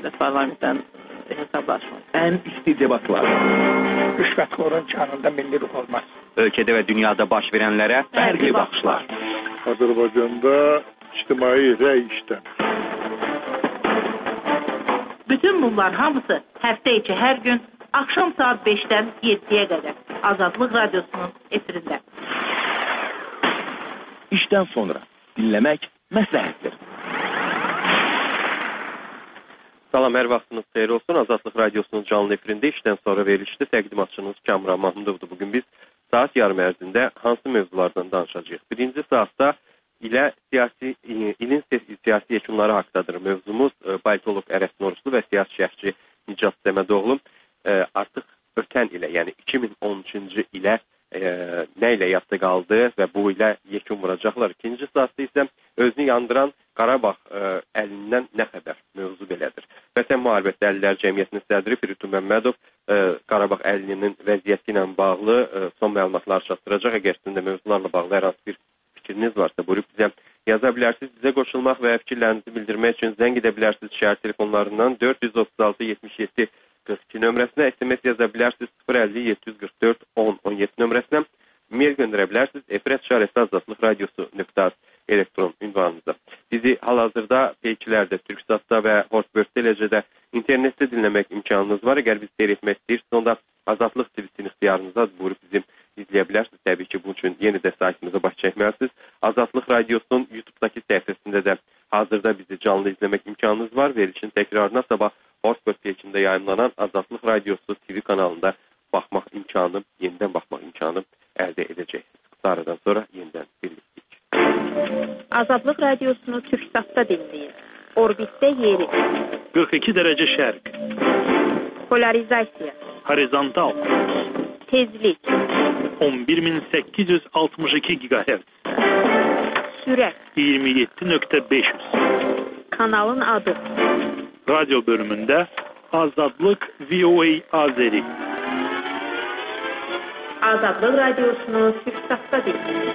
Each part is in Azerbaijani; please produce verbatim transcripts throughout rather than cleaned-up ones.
dövlət parlamentindən hesablaşmaq. Ən isti debatlar. Rüşvətxorun kanında milli ruh olmaz. Ölkədə və dünyada baş verənlərə fərqli baxışlar. Azərbaycanda ictimai rəy işləmir. Bütün bunlar hamısı həftə içi hər gün axşam saat beşdən yeddiyə qədər Azadlıq Radiosunun efirində. İşdən sonra dinləmək məsləhətdir. Salam, hər vaxtınız xeyir olsun. Azadlıq Radiosunun canlı efirində işdən sonra verilişdə təqdimatçınız Kamran Mahmudovdur. Bugün biz saat yarım ərzində hansı mövzulardan danışacağıq? Birinci saatda ilə siyasi, ilin siyasi yekunları haqqdadır mövzumuz. Politolog Ərəf Noruslu və siyasi şərhçi Nicat Səmədoğlu artıq ötən ilə, yəni iki min on üçüncü ilə e, nə ilə yadda qaldı və bu ilə yekun vuracaqlar. İkinci saatda isə özünü yandıran Qarabağ e, əlindən nə xəbər mövzu belədir. Vətən Müharibəsi Əlillər Cəmiyyətinin sədri Firutun Məmmədov e, Qarabağ əlilinin vəziyyəti ilə bağlı e, son məlumatlar çatdıracaq. Əgər sizin də mövzularla bağlı hər hansı bir fikriniz varsa, buyurub bizə yaza bilərsiniz. Bizə qoşulmaq və fikirlərinizi bildirmək üçün zəng edə bilərsiniz şəhər telefonlarından dörd yüz otuz altı yetmiş yeddi qırx iki nömrəsinə, S M S yaza bilərsiniz sıfır əlli yeddi yüz qırx dörd on on yeddi nömrəsinə, mail göndərə bilərsiniz efirət şarəsi azadlıq radiosu nöqtə elektron ünvanınıza. Bizi hal-hazırda Peykilərdə, Türksatda və Hortbörtdə, eləcə də internetdə dinləmək imkanınız var. Əgər bizi seyr etmək istəyirsiniz, onda Azadlıq T V-sinin ixtiyarınıza buyurub bizim izləyə bilərsiniz. Təbii ki, bunun üçün yeni də saytımıza baş çəkməlisiniz. Azadlıq Radiosunun YouTube-dakı səhifəsində də hazırda bizi canlı izləmək imkanınız var. Verilişin təkrarına sabah Hortbört Peyki'ndə yayımlanan Azadlıq Radiosu T V kanalında baxmaq imkanı, yenidən baxmaq imkanı əldə edəcəksiniz. Qısa aradan sonra yenidən birlikdik. Azadlıq Radiosunu Türksatda dinləyin. Orbitdə yeri. qırx iki dərəcə şərq. Polarizasiya. Horizontal. Tezlik. on bir min səkkiz yüz altmış iki gigahertz. Sürət. iyirmi yeddi nöqtə beş yüz. Kanalın adı. Radyo bölümündə Azadlıq V O A Azeri. Azadlıq Radiosunu Türksatda dinləyin.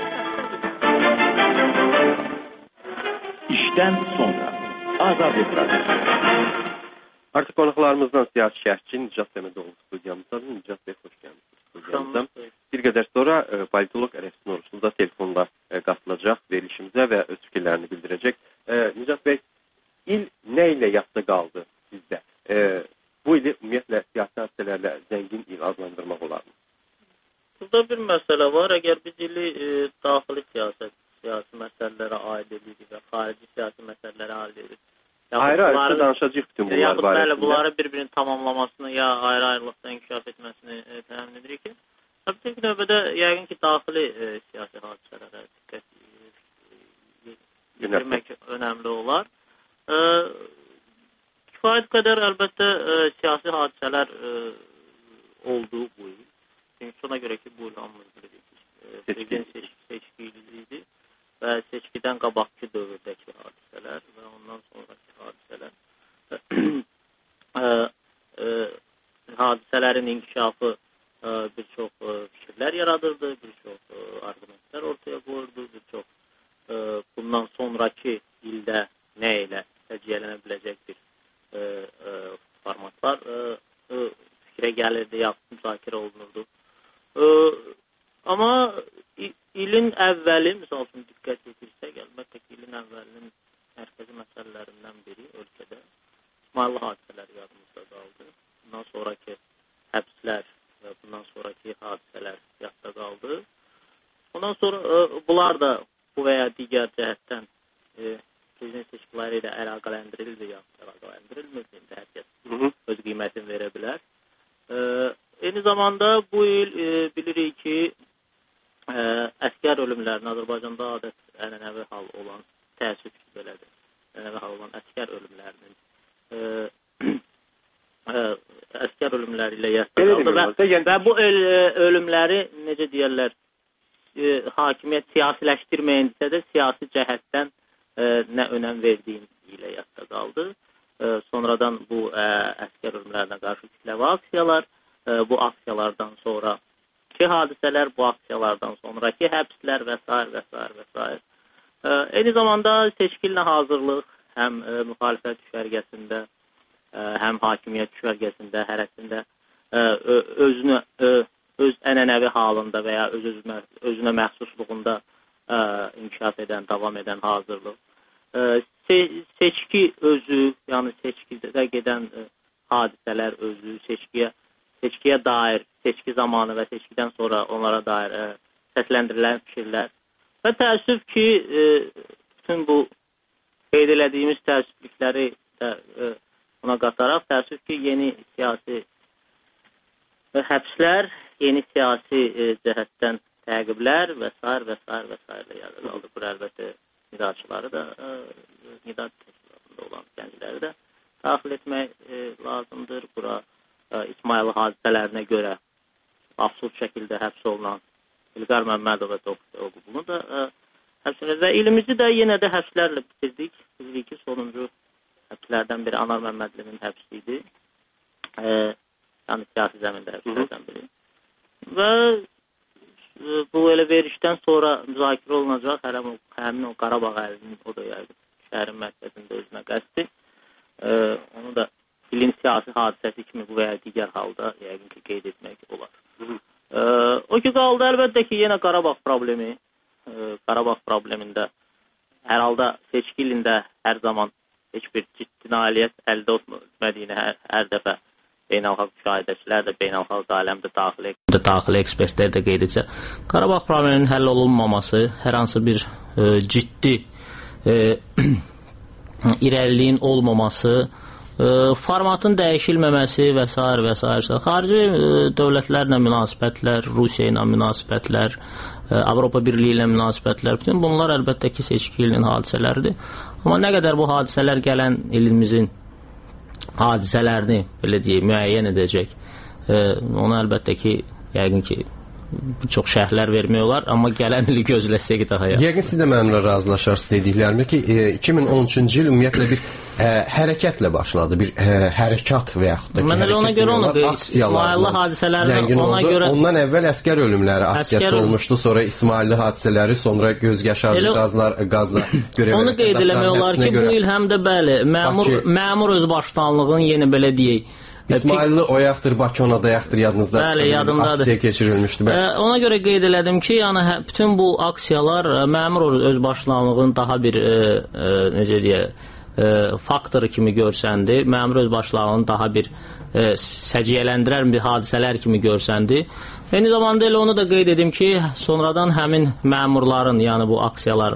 İşdən sonra Azadlıq Radiosu. Artıq qonaqlarımızdan siyasi şərhçi Nicat Səmədoğlu studiyamızdadır. Nicat bəy, xoş gəlmişsiniz studiyamıza. Bir qədər sonra e, politolog Ərəf Noruslu da telefonla e, qatılacaq verilişimizə və öz fikirlərini bildirəcək. E, Nicat bəy, il nə ilə yadda qaldı sizdə? E, bu ili ümumiyyətlə siyasi hadisələrlə zəngin il adlandırmaq olarmı? Burada bir məsələ var. Əgər biz ili e, daxili siyasət, siyasi məsələlərə aid edirik və xarici siyasi məsələlərə aid edirik. Ayrı-ayrı danışacaq bütün bunlar yaxud, barəsində. Bəli, bunları bir-birinin tamamlamasını ya ayrı-ayrılıqda inkişaf etməsini e, təmin edirik ki, tabii ki, növbədə yəqin ki, daxili e, siyasi hadisələrə diqqət e, yetirmək önəmli olar. E, kifayət qədər əlbəttə e, siyasi hadisələr e, oldu bu il. Çünki ona görə ki, bu il hamımız bilirik ki, e, prezident seçkilidir və seçkidən qabaqki dövrdəki hadisələr və ondan sonraki hadisələr e, e, hadisələrin inkişafı e, bir çox e, fikirlər yaradırdı, bir çox e, argumentlər ortaya qoyurdu, bir çox e, bundan sonraki ildə nə ilə səciyyələnə biləcək bir e, e, formatlar e, e, fikrə gəlirdi, yaxud müzakirə olunurdu. E, amma ilin əvvəli, misal üçün diqqət yetirsək, əlbəttə ki, ilin əvvəlinin mərkəzi məsələlərindən biri ölkədə İsmayıllı hadisələri yadımızda qaldı. Bundan sonraki həbslər və bundan sonraki hadisələr yadda qaldı. Ondan sonra e, bunlar da bu və ya digər cəhətdən e, prezident seçkiləri ilə əlaqələndirildi, yaxud əlaqələndirilmirdi. Hər kəs öz qiymətini verə bilər. E, eyni zamanda bu il e, bilirik ki, Ə, əskər ölümlərinin Azərbaycanda adət ənənəvi hal olan, təəssüf ki, belədir, ənənəvi hal olan əskər ölümlərinin ə, ə, əskər ölümləri ilə yadda qaldı və, və bu öl, ölümləri, necə deyərlər, ə, hakimiyyət siyasiləşdirməyinsə də siyasi cəhətdən ə, nə önəm verdiyim ilə yadda qaldı. Ə, sonradan bu ə, əskər ölümlərinə qarşı kütləvi aksiyalar, ə, bu aksiyalardan sonra ki hadisələr, bu aksiyalardan sonraki həbslər və s. və s. və s. Eyni zamanda seçkilinə hazırlıq həm e, müxalifət düşərgəsində, həm hakimiyyət düşərgəsində, hərəsində özünü öz ənənəvi halında və ya öz özünə məxsusluğunda inkişaf edən, davam edən hazırlıq. Seçki özü, yəni seçkidə gedən hadisələr özü, seçkiyə seçkiyə dair, seçki zamanı və seçkidən sonra onlara dair səsləndirilən fikirlər. Və təəssüf ki, bütün bu qeyd elədiyimiz təəssüflükləri də ona qataraq, təəssüf ki, yeni siyasi həbslər, yeni siyasi cəhətdən təqiblər və s. və s. və s. ilə yazıldı. Bu, əlbəttə, nidaçıları da, nidad təşkilatında olan gəncləri də daxil etmək lazımdır. Bura İsmayılı hadisələrinə görə absurd şəkildə həbs olunan İlqar Məmmədov və Doktor Oğuzunu da həbs edilir. Və ilimizi də yenə də həbslərlə bitirdik. Bilirik ki, sonuncu həbslərdən biri Anar Məmmədlinin həbsi idi. Yəni siyasi zəmində həbslərdən biri. Və bu elə verişdən sonra müzakirə olunacaq. Həmin o Qarabağ əlinin, o da yəqin şəhərin mərkəzində özünə qəsdi. Onu da ilin siyasi hadisəsi kimi bu və ya digər halda yəqin ki, qeyd etmək olar. O ki, qaldı əlbəttə ki, yenə Qarabağ problemi. Qarabağ problemində hər halda seçki ilində hər zaman heç bir ciddi nailiyyət əldə etmədiyini hər, hər dəfə beynəlxalq müşahidəçilər də, beynəlxalq aləmdə daxili, daxili ekspertlər də qeyd etsə, Qarabağ probleminin həll olunmaması, hər hansı bir e, ciddi e, irəliliyin olmaması, e, formatın dəyişilməməsi və s. və s. Xarici e, dövlətlərlə münasibətlər, Rusiya ilə münasibətlər, e, Avropa Birliyi ilə münasibətlər, bütün bunlar əlbəttə ki, seçki ilinin hadisələridir. Amma nə qədər bu hadisələr gələn ilimizin hadisələrini, belə deyək, müəyyən edəcək. E, onu əlbəttə ki, yəqin ki, çox şərhlər vermək olar, amma gələn ili gözləsək daha yaxşı. Yəqin siz də mənimlə razılaşarsınız dediklərimi ki, e, iki min on üçüncü il ümumiyyətlə bir e, hərəkətlə başladı, bir e, hərəkat və yaxud da ki, mən ona görə onu İsmayıllı hadisələrini ona oldu. Görə ondan əvvəl əskər ölümləri aksiyası əskər... olmuşdu, sonra İsmayıllı hadisələri, sonra göz yaşarıcı elə... qazlar qazla görevə. Onu qeyd eləmək olar ki, görə... bu il həm də bəli, məmur Bakı... məmur özbaşdanlığının yeni belə deyək İsmayıllı o yaxdır, Bakı ona da yaxdır, yadınızda bəli, yadımdadır. Aksiya keçirilmişdi. Ə, ona görə qeyd elədim ki, yəni hə, bütün bu aksiyalar məmur özbaşdanlığının daha bir ə, ə, necə deyək, ə, faktoru kimi görsəndi, məmur özbaşdanlığının daha bir ə, səciyyələndirən bir hadisələr kimi görsəndi. Eyni zamanda elə onu da qeyd edim ki, sonradan həmin məmurların, yəni bu aksiyalar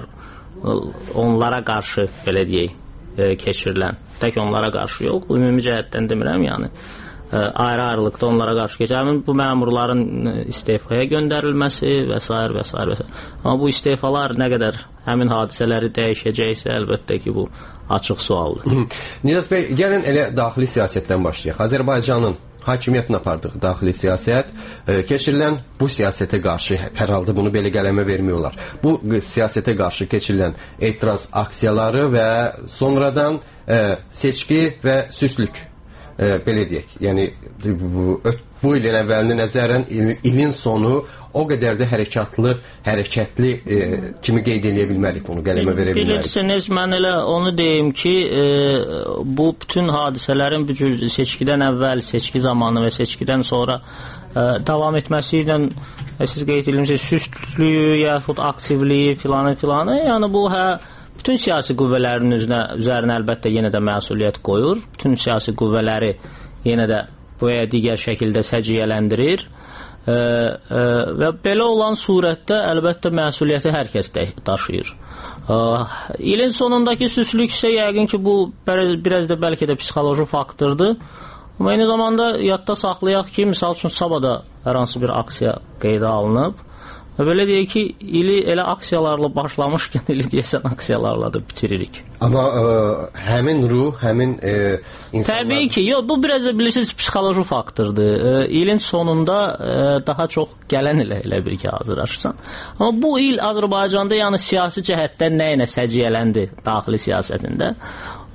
onlara qarşı belə deyək, keçirilən, tək onlara qarşı yox, ümumi cəhətdən demirəm, yəni ayrı-ayrılıqda onlara qarşı keçirilən bu məmurların istefaya göndərilməsi və s. və s. və s. Amma bu istefalar nə qədər həmin hadisələri dəyişəcəksə, əlbəttə ki, bu açıq sualdır. Nicat bəy, gəlin elə daxili siyasətdən başlayaq. Azərbaycanın hakimiyyətin apardığı daxili siyasət, e, keçirilən bu siyasətə qarşı, hər halda bunu belə qələmə vermiyorlar. Bu siyasətə qarşı keçirilən etiraz aksiyaları və sonradan e, seçki və süslük, e, belə deyək. Yəni, bu, bu ilin əvvəlini nəzərən il, ilin sonu o qədər də hərəkatlı, hərəkətli e, kimi qeyd edə bilmərik, bunu qələmə verə bilmərik. Bilirsiniz, mən elə onu deyim ki, e, bu bütün hadisələrin bu cür seçkidən əvvəl, seçki zamanı və seçkidən sonra e, davam etməsi ilə e, siz qeyd edilmişsiniz, süstlüyü, yaxud aktivliyi filanı filanı, yəni bu hə, bütün siyasi qüvvələrin üzünə, üzərinə əlbəttə yenə də məsuliyyət qoyur, bütün siyasi qüvvələri yenə də bu və ya digər şəkildə səciyyələndirir. Ə, ə, və belə olan surətdə əlbəttə məsuliyyəti hər kəs daşıyır. Ə, ilin sonundakı süslük isə yəqin ki, bu biraz da bəlkə də psixoloji faktordur. Amma eyni zamanda yadda saxlayaq ki, misal üçün Sabada hər hansı bir aksiya qeydə alınıb. Və belə deyək ki, ili elə aksiyalarla başlamışkən, ili deyəsən aksiyalarla da bitiririk. Amma ə, həmin ruh, həmin ə, insanlar... Təbii ki, yox, bu biraz da bilirsiniz psixoloji faktordur. Ə, ilin sonunda ə, daha çox gələn ilə elə bir ki, hazırlaşırsan. Amma bu il Azərbaycanda yəni siyasi cəhətdən nə ilə səciyyələndi daxili siyasətində?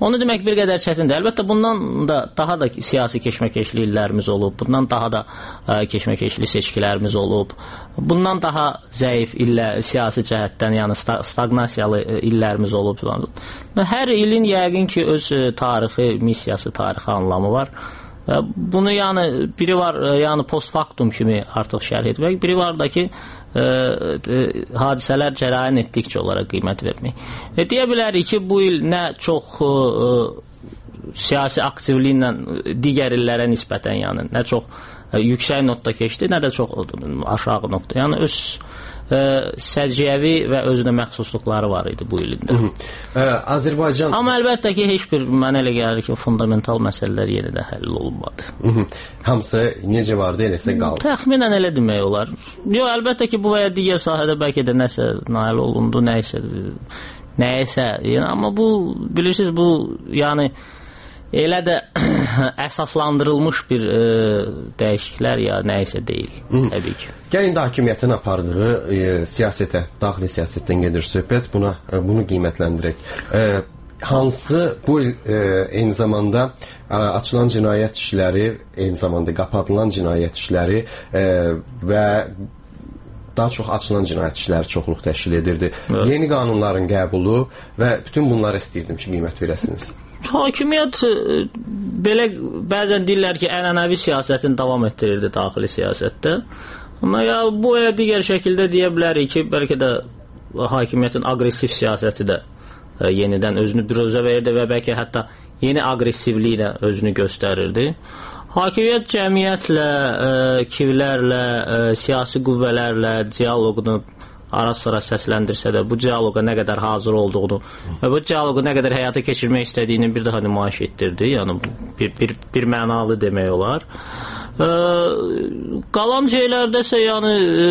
Onu demək bir qədər çətindir. Əlbəttə bundan da daha da siyasi keşməkeşli illərimiz olub. Bundan daha da ə, keşməkeşli seçkilərimiz olub. Bundan daha zəif illər siyasi cəhətdən, yəni sta staqnasiyalı illərimiz olub. Hər ilin yəqin ki öz tarixi, missiyası, tarixi anlamı var. Bunu yəni biri var, yəni post factum kimi artıq şərh etmək, biri var da ki ə, ə, hadisələr cərəyan etdikcə onlara qiymət vermək. E, deyə bilərik ki, bu il nə çox ə, siyasi aktivliklə digər illərə nisbətən, yəni nə çox ə, yüksək notda keçdi, nə də çox aşağı notda. Yəni öz ə, səciyyəvi və özünə məxsusluqları var idi bu ilində. Ə, Azərbaycan... Amma əlbəttə ki, heç bir mənə elə gəlir ki, fundamental məsələlər yenidən həll olunmadı. Hı -hı. Hamısı necə vardı, eləsə qaldı. Təxminən elə demək olar. Yox, əlbəttə ki, bu və ya digər sahədə bəlkə də nəsə nail olundu, nəyisə, nəyisə. Yəni, amma bu, bilirsiniz, bu, yəni, elə də əsaslandırılmış bir e, dəyişikliklər ya nəyisə deyil, Hı. təbii ki. Gəlin də hakimiyyətin apardığı e, siyasətə, daxili siyasətdən gedir söhbət, buna e, bunu qiymətləndirək. E, hansı bu e, eyni zamanda e, açılan cinayət işləri, eyni zamanda qapadılan cinayət işləri e, və daha çox açılan cinayət işləri çoxluq təşkil edirdi. Evet. Yeni qanunların qəbulu və bütün bunları istəyirdim ki, qiymət verəsiniz. Hakimiyyət belə bəzən deyirlər ki, ənənəvi siyasətini davam etdirirdi daxili siyasətdə. Amma ya bu ya digər şəkildə deyə bilərik ki, bəlkə də hakimiyyətin aqressiv siyasəti də ə, yenidən özünü büruzə verdi və bəlkə hətta yeni aqressivliklə özünü göstərirdi. Hakimiyyət cəmiyyətlə, ə, kivlərlə, ə, siyasi qüvvələrlə dialoqunu ara-sıra səsləndirsə də bu dialoqa nə qədər hazır olduğunu və bu dialoqu nə qədər həyata keçirmək istədiyini bir daha nümayiş etdirdi. Yəni bir, bir, bir mənalı demək olar. Ə, qalan şeylərdəsə yəni ə,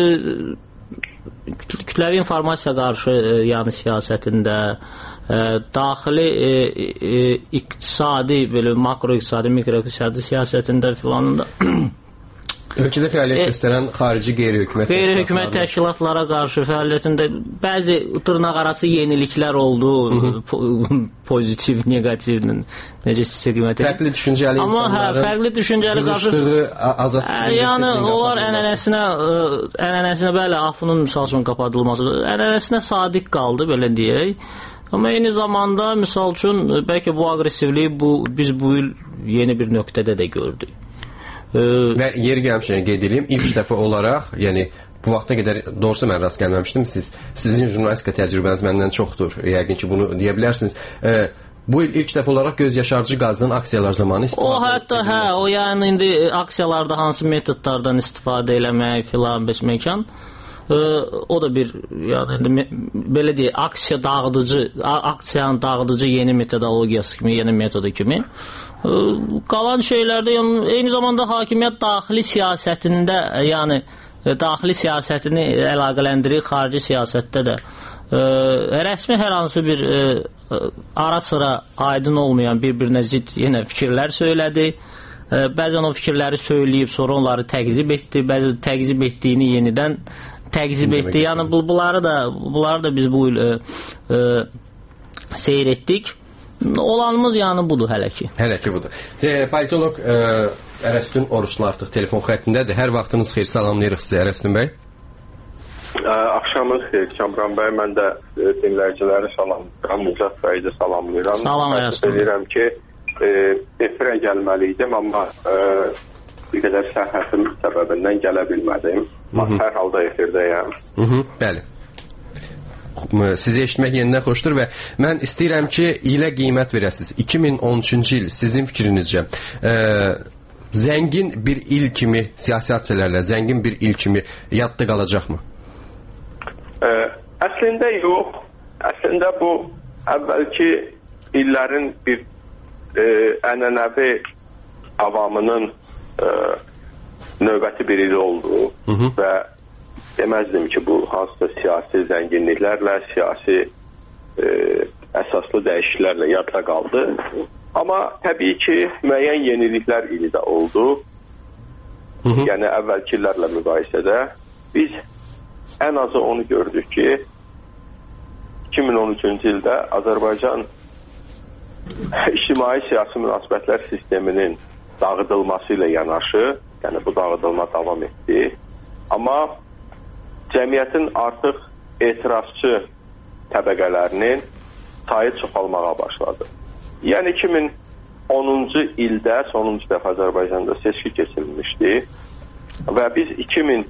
kütləvi informasiya qarşı ə, yəni siyasətində ə, daxili ə, ə, iqtisadi, belə makroiqtisadi, mikroiqtisadi siyasətində filanında ölkədə fəaliyyət göstərən xarici qeyri-hökumət qeyri-hökumət təşkilatlara qarşı fəaliyyətində bəzi dırnaqarası yeniliklər oldu, pozitiv, negativ, necə sizə qiymət edir. Fərqli düşüncəli Amma, insanların hə, fərqli düşüncəli qarşı azadlıq. Yəni onlar ənənəsinə, ənənəsinə bəli, afının misal üçün qapadılması, ənənəsinə sadiq qaldı, belə deyək. Amma eyni zamanda misal üçün bəlkə bu aqressivliyi bu, biz bu il yeni bir nöqtədə də gördük. Və yeri gəlmişən qeyd edeyim, ilk dəfə olaraq, yəni bu vaxta qədər doğrusu mən rast gəlməmişdim. Siz sizin jurnalistika təcrübəniz məndən çoxdur. Yəqin ki bunu deyə bilərsiniz. E, bu il ilk dəfə olaraq göz yaşarıcı qazdan aksiyalar zamanı istifadə. O hətta hə, o yəni indi aksiyalarda hansı metodlardan istifadə eləmək filan beş məkan. E, o da bir yəni belə deyək, aksiya dağıdıcı, aksiyanın dağıdıcı yeni metodologiyası kimi, yeni metodu kimi. Qalan şeylərdə yəni, eyni zamanda hakimiyyət daxili siyasətində, yəni daxili siyasətini əlaqələndirir, xarici siyasətdə də ə, rəsmi hər hansı bir ə, ara sıra aydın olmayan bir-birinə zidd yenə fikirlər söylədi. Ə, bəzən o fikirləri söyləyib, sonra onları təqzib etdi, bəzən təqzib etdiyini yenidən təqzib etdi. Yəni bu, bunları da bunları da biz bu il ə, ə, seyr etdik. Olanımız yəni budur hələ ki. Hələ ki budur. De, politolog ə, Ərəstün Oruçlu artıq telefon xəttindədir. Hər vaxtınız xeyir, salamlayırıq sizə Ərəstün bəy. Ə, axşamınız xeyir Kamran bəy. Mən də ə, dinləyiciləri salamlayıram. Mücət bəyi də salamlayıram. Salam Ərəstün. Deyirəm ki, ə, efirə gəlməliydim, amma ə, bir qədər səhhətim səbəbindən gələ bilmədim. Hər halda efirdəyəm. Hı -hı, bəli. Sizi eşitmək yenidən xoşdur və mən istəyirəm ki, ilə qiymət verəsiniz. iki min on üçüncü il sizin fikrinizcə ə, zəngin bir il kimi siyasi hadisələrlə zəngin bir il kimi yadda qalacaqmı? Ə, əslində yox. Əslində bu əvvəlki illərin bir ə, ənənəvi avamının ə, növbəti bir il oldu. Hı -hı. Və deməzdim ki, bu hansısa siyasi zənginliklərlə, siyasi e, əsaslı dəyişikliklərlə yadda qaldı. Amma təbii ki, müəyyən yeniliklər ili də oldu. Hı -hı. Yəni, əvvəlki illərlə müqayisədə biz ən azı onu gördük ki, iki min on üçüncü ildə Azərbaycan ictimai siyasi münasibətlər sisteminin dağıdılması ilə yanaşı, yəni bu dağıdılma davam etdi. Amma cəmiyyətin artıq etirazçı təbəqələrinin sayı çoxalmağa başladı. Yəni iki min onuncu ildə sonuncu dəfə Azərbaycanda seçki keçirilmişdi və biz iki min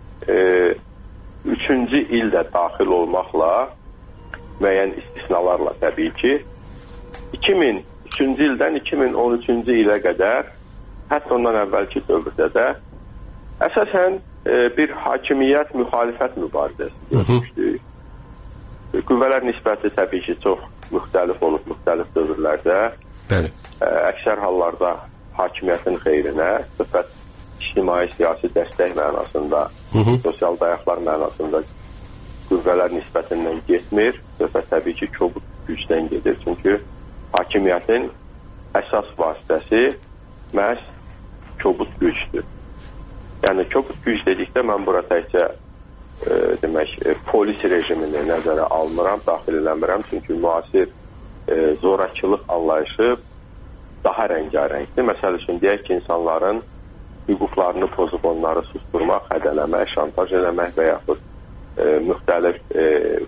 üçüncü ildə daxil olmaqla, müəyyən istisnalarla təbii ki, iki min üçüncü ildən iki min on üçüncü ilə qədər, hətta ondan əvvəlki dövrdə də əsasən bir hakimiyyət müxalifət mübarizəsi görmüşdük. Qüvvələr nisbəti təbii ki, çox müxtəlif olub, müxtəlif dövrlərdə. Bəli. Əksər hallarda hakimiyyətin xeyrinə, söhbət ictimai siyasi dəstək mənasında, hı -hı. sosial dayaqlar mənasında qüvvələr nisbətindən getmir. Söhbət təbii ki, kobud gücdən gedir. Çünki hakimiyyətin əsas vasitəsi məhz kobud gücdür. Yəni, kobud güc dedikdə mən bura təkcə e, demək, e, polis rejimini nəzərə almıram, daxil eləmirəm. Çünki müasir e, zorakılıq anlayışı daha rəngarəngdir. Məsəl üçün, deyək ki, insanların hüquqlarını pozub onları susturmaq, hədələmək, şantaj eləmək və yaxud e, müxtəlif e,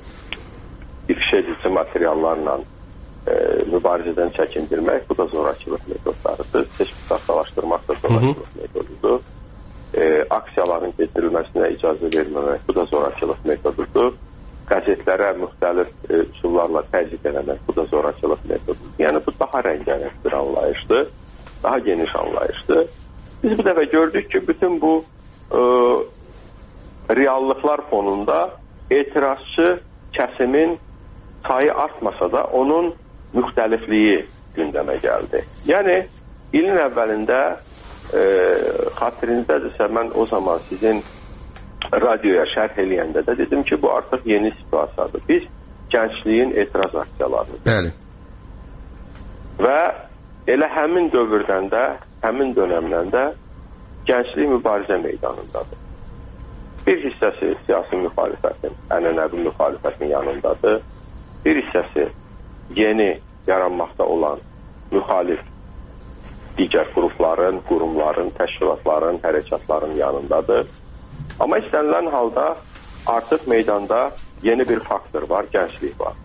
ifşa edici materiallarla e, mübarizədən çəkindirmək, bu da zorakılıq metodlarıdır. Seçki saxtalaşdırmaq da zorakılıq metodudur. E, aksiyaların keçirilməsinə icazə verməmək, bu da zorakılıq metodudur. Qəzetlərə müxtəlif e, üsullarla təzyiq eləmək, bu da zorakılıq metodudur. Yəni, bu daha rəngarəng bir anlayışdır, daha geniş anlayışdır. Biz bu dəfə gördük ki, bütün bu e, reallıqlar fonunda etirazçı kəsimin sayı artmasa da onun müxtəlifliyi gündəmə gəldi. Yəni, ilin əvvəlində e, xatirinizədirsə, mən o zaman sizin radioya şərh eləyəndə də dedim ki, bu artıq yeni situasiyadır. Biz gəncliyin etiraz aksiyalarını. Bəli. Və elə həmin dövrdən də, həmin dönəmdən də gənclik mübarizə meydanındadır. Bir hissəsi siyasi müxalifətin, ənənəvi müxalifətin yanındadır. Bir hissəsi yeni yaranmaqda olan müxalif digər qrupların, qurumların, təşkilatların, hərəkatların yanındadır. Amma istənilən halda artıq meydanda yeni bir faktor var, gənclik var.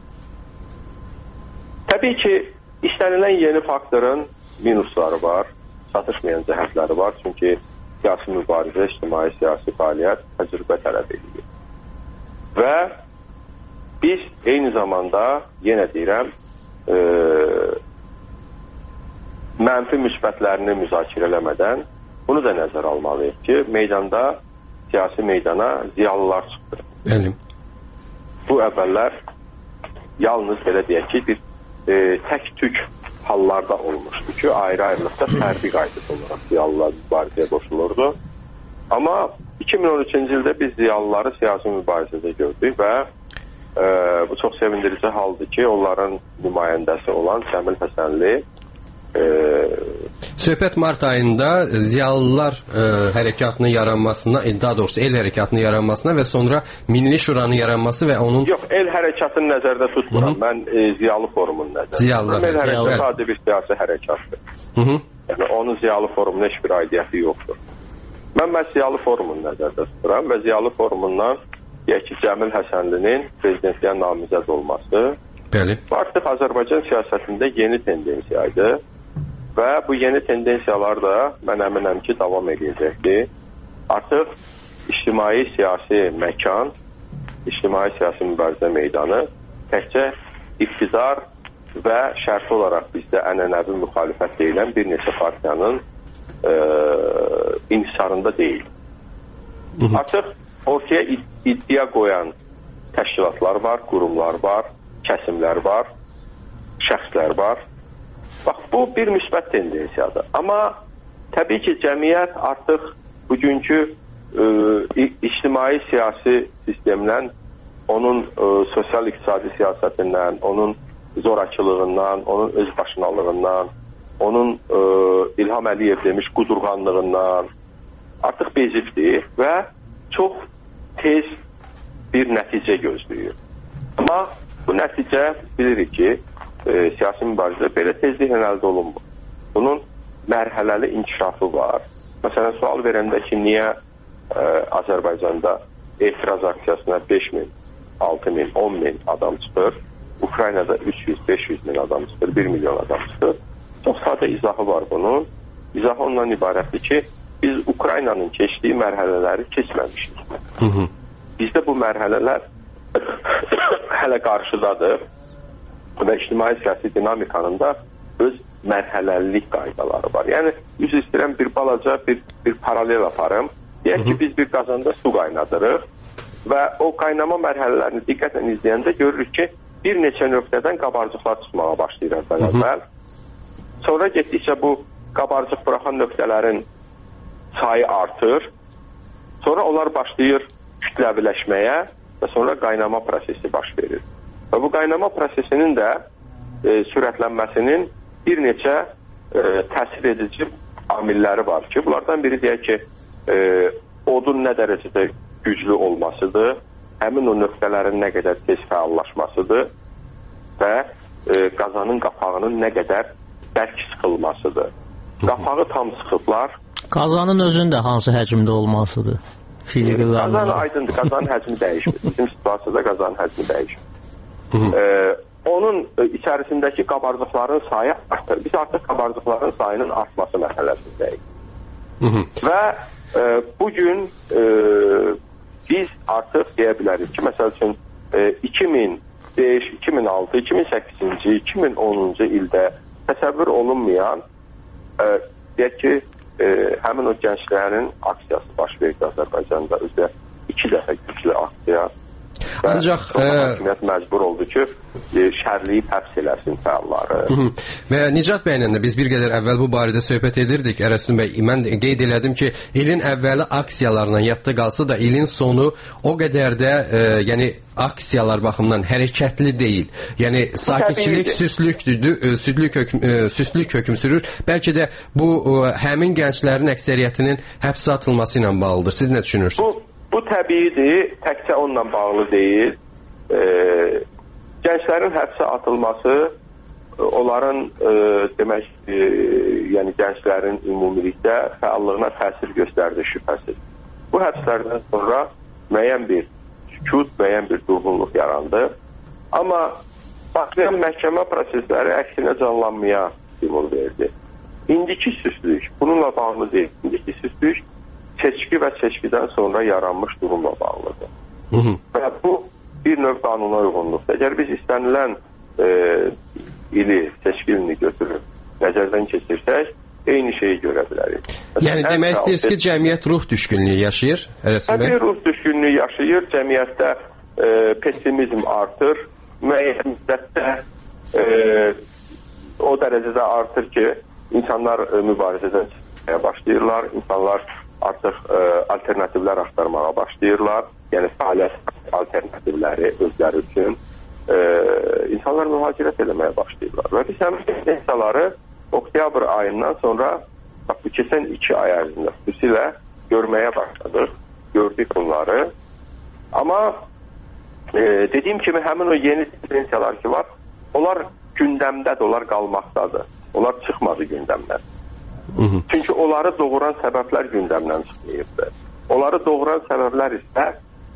Təbii ki, istənilən yeni faktorun minusları var, çatışmayan cəhətləri var. Çünki siyasi mübarizə, ictimai siyasi fəaliyyət təcrübə tələb edir. Və biz eyni zamanda, yenə deyirəm, e, mənfi müsbətlərini müzakirə eləmədən bunu da nəzər almalıyıq ki, meydanda, siyasi meydana ziyalılar çıxdı. Bəli. Bu əvvəllər yalnız belə deyək ki, bir e, tək-tük hallarda olmuşdu ki, ayrı-ayrılıqda fərdi qayıdıb olaraq ziyalılar mübarizəyə qoşulurdu. Amma iki min on üçüncü ildə biz ziyalıları siyasi mübarizədə gördük və e, bu çox sevindirici haldır ki, onların nümayəndəsi olan Cəmil Həsənli e, Söhbət mart ayında ziyalılar e, hərəkatının yaranmasına, daha doğrusu el hərəkatının yaranmasına və sonra Milli Şuranın yaranması və onun... Yox, el hərəkatını nəzərdə tutmuram. Hı -hı. Mən e, ziyalı forumun nəzərdə. Ziyalılar. El hərəkatı adi bir siyasi hərəkatdır. Hı -hı. Yəni, onun ziyalı forumuna heç bir aidiyyəti yoxdur. Mən məhz ziyalı forumun nəzərdə tuturam və ziyalı forumundan deyək ki, Cəmil Həsənlinin prezidentliyə namizəd olması Bəli. Bu artıq Azərbaycan siyasətində yeni tendensiyaydı. Və bu yeni tendensiyalar da mən əminəm ki, davam edəcəkdir. Artıq ictimai siyasi məkan, ictimai siyasi mübarizə meydanı təkcə iqtidar və şərti olaraq bizdə ənənəvi müxalifət deyilən bir neçə partiyanın e, inhisarında deyil. Hı -hı. Artıq ortaya iddia qoyan təşkilatlar var, qurumlar var, kəsimlər var, şəxslər var. Bax, bu bir müsbət tendensiyadır. Amma təbii ki, cəmiyyət artıq bugünkü e, ictimai siyasi sistemdən, onun e, sosial-iqtisadi siyasətindən, onun zorakılığından, onun özbaşınalığından, onun e, İlham Əliyev demiş qudurğanlığından artıq bezibdir və çox tez bir nəticə gözləyir. Amma bu nəticə bilirik ki, e, siyasi mübarizə belə tezliklə əldə olunmur. Bunun mərhələli inkişafı var. Məsələn, sual verəndə ki, niyə e, Azərbaycanda etiraz aksiyasına beş min, altı min, on min adam çıxır, Ukraynada üç yüz, beş yüz min adam çıxır, bir milyon adam çıxır. Çox sadə izahı var bunun. İzahı ondan ibarətdir ki, biz Ukraynanın keçdiyi mərhələləri keçməmişik. Hı -hı. Bizdə bu mərhələlər hələ qarşıdadır və ictimai siyasi dinamikanın da öz mərhələlilik qaydaları var. Yəni, yüz istəyirəm bir balaca, bir, bir paralel aparım. Deyək ki, biz bir qazanda su qaynadırıq və o qaynama mərhələlərini diqqətlə izləyəndə görürük ki, bir neçə nöqtədən qabarcıqlar çıxmağa başlayır əvvəl-əvvəl. Sonra getdikcə bu qabarcıq buraxan nöqtələrin sayı artır. Sonra onlar başlayır kütləviləşməyə və sonra qaynama prosesi baş verir. Və bu qaynama prosesinin də e, sürətlənməsinin bir neçə e, təsir edici amilləri var ki, bunlardan biri deyək ki, e, odun nə dərəcədə güclü olmasıdır, həmin o nöqtələrin nə qədər tez fəallaşmasıdır və e, qazanın qapağının nə qədər bərk sıxılmasıdır. Qapağı tam sıxıblar. Qazanın özün də hansı həcmdə olmasıdır? Fiziki e, qazan aydındır, qazanın həcmi dəyişmir. Bizim situasiyada qazanın həcmi dəyişmir. e, onun içərisindəki qabarcıqların sayı artır. Biz artıq qabarcıqların sayının artması məsələsindəyik. Və e, bugün e, biz artıq deyə bilərik ki, məsəl üçün e, iki min beş, iki min altı, iki min səkkizinci, iki min onuncu ildə təsəvvür olunmayan e, deyək ki, e, həmin o gənclərin aksiyası baş verdi Azərbaycanda. Özdə iki dəfə güclü aksiya. Ancaq hakimiyyət məcbur oldu ki, şərliyib həbs eləsin fəalları. Və Nicat bəylə də biz bir qədər əvvəl bu barədə söhbət edirdik. Ərəstun bəy, mən qeyd elədim ki, ilin əvvəli aksiyalarla yadda qalsa da ilin sonu o qədər də e, yəni aksiyalar baxımından hərəkətli deyil. Yəni sakitçilik, süslükdür, süslük hökm, süslük hökm sürür. Bəlkə də bu e, həmin gənclərin əksəriyyətinin həbsə atılması ilə bağlıdır. Siz nə düşünürsünüz? Bu Bu təbiidir, təkcə onunla bağlı deyil. E, gənclərin həbsə atılması, onların e, demək, e, yəni gənclərin ümumilikdə fəallığına təsir göstərdi şübhəsiz. Bu həbslərdən sonra müəyyən bir sükut, müəyyən bir durğunluq yarandı. Amma başlayan məhkəmə prosesləri əksinə canlanmaya stimul verdi. İndiki süslük, bununla bağlı deyil. İndiki süslük seçki və seçkidən sonra yaranmış durumla bağlıdır. Hı -hı. Və bu bir növ qanuna uyğunluqdur. Əgər biz istənilən e, ili, seçki ilini götürüb nəzərdən keçirsək, eyni şeyi görə bilərik. Məsələn, yəni demək istəyirsiniz ki, cəmiyyət ruh düşkünlüyü yaşayır? Təbii ruh düşkünlüyü yaşayır, cəmiyyətdə e, pessimizm artır, müəyyən müddətdə e, o dərəcədə artır ki, insanlar e, mübarizədən çıxmaya başlayırlar, insanlar artıq e, alternativlər axtarmağa başlayırlar. Yəni fəaliyyət alternativləri özləri üçün e, insanlar mühacirət eləməyə başlayırlar. Və biz həmin tendensiyaları oktyabr ayından sonra bax, bu keçən iki ay ərzində xüsusilə görməyə başladıq. Gördük bunları. Amma e, dediyim kimi həmin o yeni tendensiyalar ki var, onlar gündəmdədir, onlar qalmaqdadır. Onlar çıxmadı gündəmdən. Hı -hı. Çünki onları doğuran səbəblər gündəmdən çıxmayıbdır. Onları doğuran səbəblər isə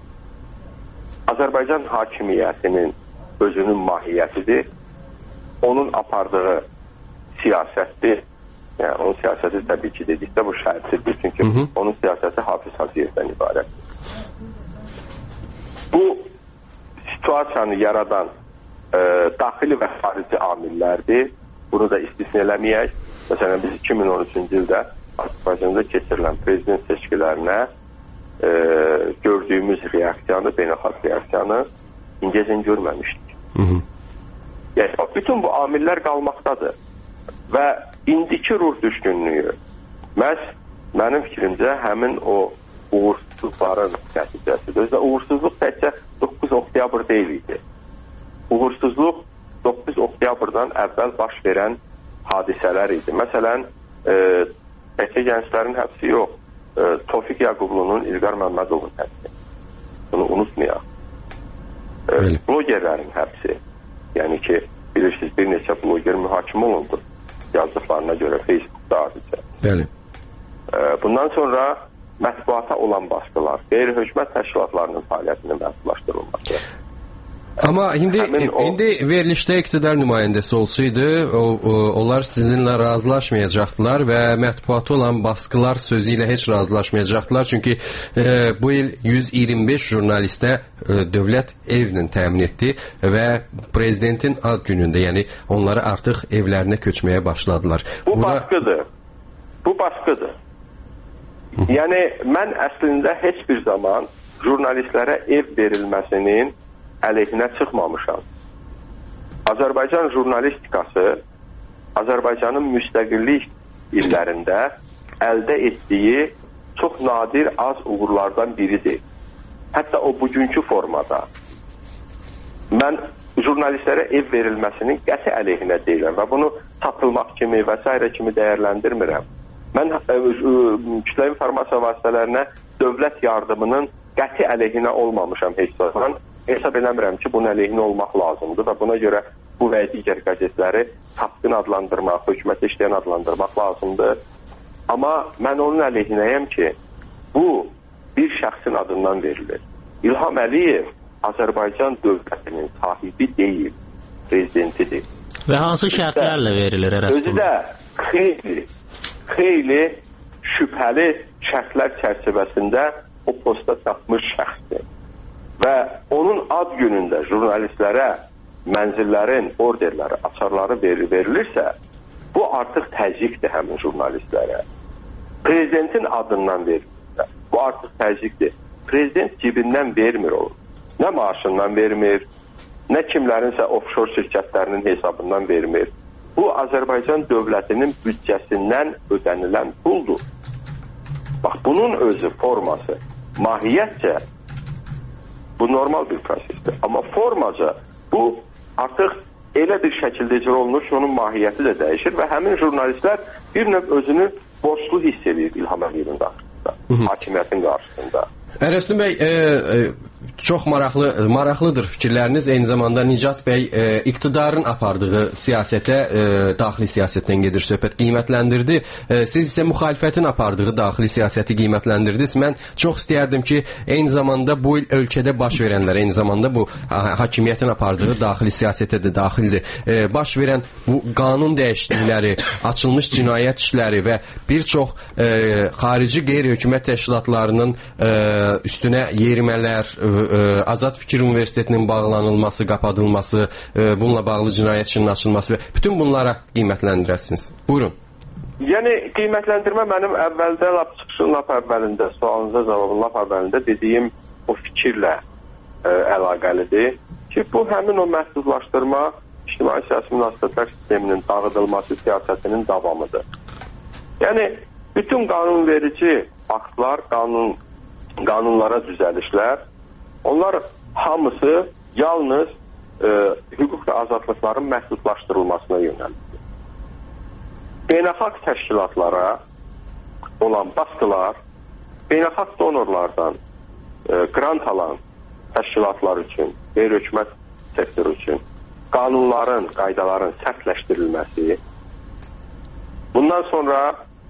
Azərbaycan hakimiyyətinin özünün mahiyyətidir. Onun apardığı siyasətdir. Yəni, onun siyasəti təbii ki, dedikdə bu şərtsidir. Çünki hı -hı. onun siyasəti Hafiz Hacıyevdən ibarətdir. Bu situasiyanı yaradan e, daxili və xarici amillərdir. Bunu da istisna eləməyək. Məsələn, biz iki min on üçüncü ildə Azərbaycanda keçirilən prezident seçkilərinə e, gördüyümüz reaksiyanı, beynəlxalq reaksiyanı incəzin görməmişdik. Hı -hı. Yəni, bütün bu amillər qalmaqdadır. Və indiki ruh düşkünlüyü məhz mənim fikrimcə həmin o uğursuzluqların nəticəsidir. Özdə uğursuzluq təkcə doqquz oktyabr deyil idi. Uğursuzluq doqquz oktyabrdan əvvəl baş verən hadisələr idi. Məsələn, e, təkcə gənclərin həbsi yox, e, Tofiq Yaqublu'nun İlqar Məmmədovun həbsi. Bunu unutmayaq. E, blogerlərin həbsi. Yəni ki, bilirsiniz, bir neçə bloger mühakimə olundu yazdıqlarına görə Facebookda hadisə. Bəli. Bundan sonra mətbuata olan baskılar, qeyri-hökumət təşkilatlarının fəaliyyətinin məhdudlaşdırılması. Amma indi, o... indi verilişdə iqtidar nümayəndəsi olsaydı, o, o, onlar sizinlə razılaşmayacaqdılar və mətbuatı olan baskılar sözü ilə heç razılaşmayacaqdılar. Çünki e, bu il yüz iyirmi beş jurnalistə e, dövlət evinin təmin etdi və prezidentin ad günündə, yəni onları artıq evlərinə köçməyə başladılar. Bu Buna... baskıdır. Bu baskıdır. Hı. Yəni mən əslində heç bir zaman jurnalistlərə ev verilməsinin əleyhinə çıxmamışam. Azərbaycan jurnalistikası Azərbaycanın müstəqillik illərində əldə etdiyi çox nadir az uğurlardan biridir. Hətta o bugünkü formada. Mən jurnalistlərə ev verilməsinin qəti əleyhinə deyirəm və bunu satılmaq kimi və s. kimi dəyərləndirmirəm. Mən kütləvi informasiya vasitələrinə dövlət yardımının qəti əleyhinə olmamışam heç zaman. Hesab eləmirəm ki, bunun əleyhinə olmaq lazımdır və buna görə bu və digər qəzetləri tapqın adlandırmaq, hökumətə işləyən adlandırmaq lazımdır. Amma mən onun əleyhinəyəm ki, bu bir şəxsin adından verilir. İlham Əliyev Azərbaycan dövlətinin sahibi deyil, prezidentidir. Və hansı şərtlərlə verilir? Özü də xeyli, xeyli şübhəli şərtlər çərçivəsində o posta çatmış şəxsdir. Və onun ad günündə jurnalistlərə mənzillərin, orderləri, açarları verir, verilirsə, bu artıq təzyiqdir həmin jurnalistlərə. Prezidentin adından verilirsə, bu artıq təzyiqdir. Prezident cibindən vermir olur. Nə maaşından vermir, nə kimlərinsə offshore şirkətlərinin hesabından vermir. Bu, Azərbaycan dövlətinin büdcəsindən ödənilən puldur. Bax, bunun özü, forması, mahiyyətcə bu normal bir prosesdir. Amma formaca bu artıq elə bir şəkildə icra olunur ki, onun mahiyyəti də dəyişir və həmin jurnalistlər bir növ özünü borclu hiss edir İlham Əliyevin qarşısında, hakimiyyətin qarşısında. Ərəstun bəy, e, e, çox maraqlı, maraqlıdır fikirləriniz. Eyni zamanda Nicat bəy e, iqtidarın apardığı siyasətə, e, daxili siyasətdən gedir söhbət, qiymətləndirdi. E, siz isə müxalifətin apardığı daxili siyasəti qiymətləndirdiniz. Mən çox istəyərdim ki, eyni zamanda bu il ölkədə baş verənlər, eyni zamanda bu hakimiyyətin apardığı daxili siyasətə də daxildir. E, baş verən bu qanun dəyişiklikləri, açılmış cinayət işləri və bir çox e, xarici qeyri-hökumət təşkilatlarının e, üstünə yerimələr, Azad Fikir Universitetinin bağlanılması, qapadılması, bununla bağlı cinayət işinin açılması və bütün bunlara qiymətləndirəsiniz. Buyurun. Yəni, qiymətləndirmə mənim əvvəldə, lap çıxışın lap əvvəlində, sualınıza cavabın lap əvvəlində dediyim o fikirlə ə, əlaqəlidir ki, bu həmin o məhdudlaşdırma ictimai siyasi münasibətlər sisteminin dağıdılması siyasətinin davamıdır. Yəni, bütün qanunverici aktlar, qanun qanunlara düzəlişlər, onlar hamısı yalnız e, hüquq və azadlıqların məhdudlaşdırılmasına yönəldir. Beynəlxalq təşkilatlara olan baskılar, beynəlxalq donorlardan e, grant alan təşkilatlar üçün, qeyri-hökumət sektoru üçün qanunların, qaydaların sərtləşdirilməsi, bundan sonra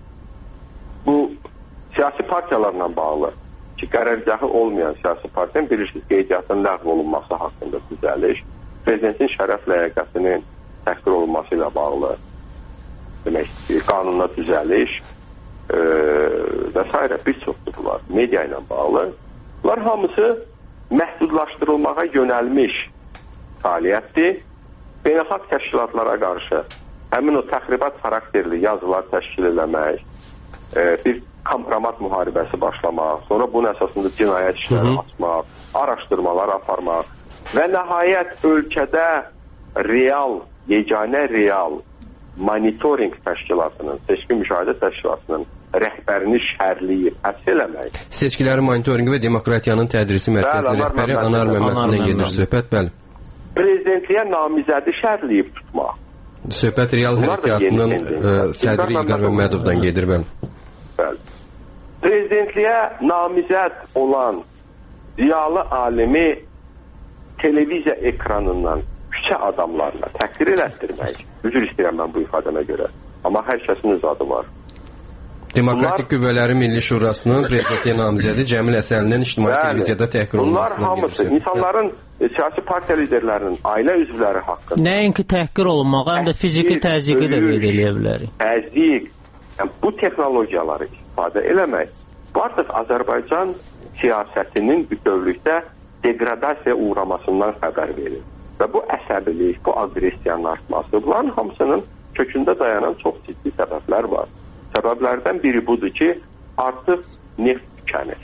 bu siyasi partiyalarla bağlı ki, qərargahı olmayan siyasi partiyanın bilirsiniz qeydiyyatının ləğv olunması haqqında düzəliş, prezidentin şərəf ləyaqətinin təhqir olunması ilə bağlı demək, qanununa düzəliş e, və s. bir çoxdur bunlar, media ilə bağlı. Bunlar hamısı məhdudlaşdırılmağa yönəlmiş fəaliyyətdir. Beynəlxalq təşkilatlara qarşı həmin o təxribat xarakterli yazılar təşkil eləmək, e, bir kompromat müharibəsi başlamaq, sonra bunun əsasında cinayət işləri açmaq, araşdırmalar aparmaq və nəhayət ölkədə real, yeganə real monitoring təşkilatının, seçki müşahidə təşkilatının rəhbərini şərləyib, həbs eləmək. Seçkilərin monitoringi və demokratiyanın tədrisi mərkəzinin rəhbəri Anar Məmmədovdan gedir söhbət, bəli. Prezidentliyə namizədi şərləyib tutmaq. Söhbət real hərəkatının sədri İlqar Məmmədovdan gedir, bəli. Bəli. Prezidentliyə namizəd olan ziyalı alimi televiziya ekranından küçə adamlarla təhqir elətdirmək, üzr istəyirəm mən bu ifadəmə görə, amma hər kəsin zadı var. Demokratik bunlar, Qüvvələri Milli Şurasının prezidentliyə namizədi Cəmil Əsəlinin ictimai yəni, televiziyada təhqir olunmasına bunlar hamısı gedirsə. İnsanların, e, siyasi partiya liderlərinin, ailə üzvləri haqqında. Nəinki təhqir olunmağa, həm də fiziki təzyiqi də qeyd eləyə bilərik. Təzyiq, yəni bu texnologiyaları istifadə eləmək, bu artıq Azərbaycan siyasətinin bütövlükdə degradasiya uğramasından xəbər verir. Və bu əsəbilik, bu agresiyanın artması, bunların hamısının kökündə dayanan çox ciddi səbəblər var. Səbəblərdən biri budur ki, artıq neft tükənir.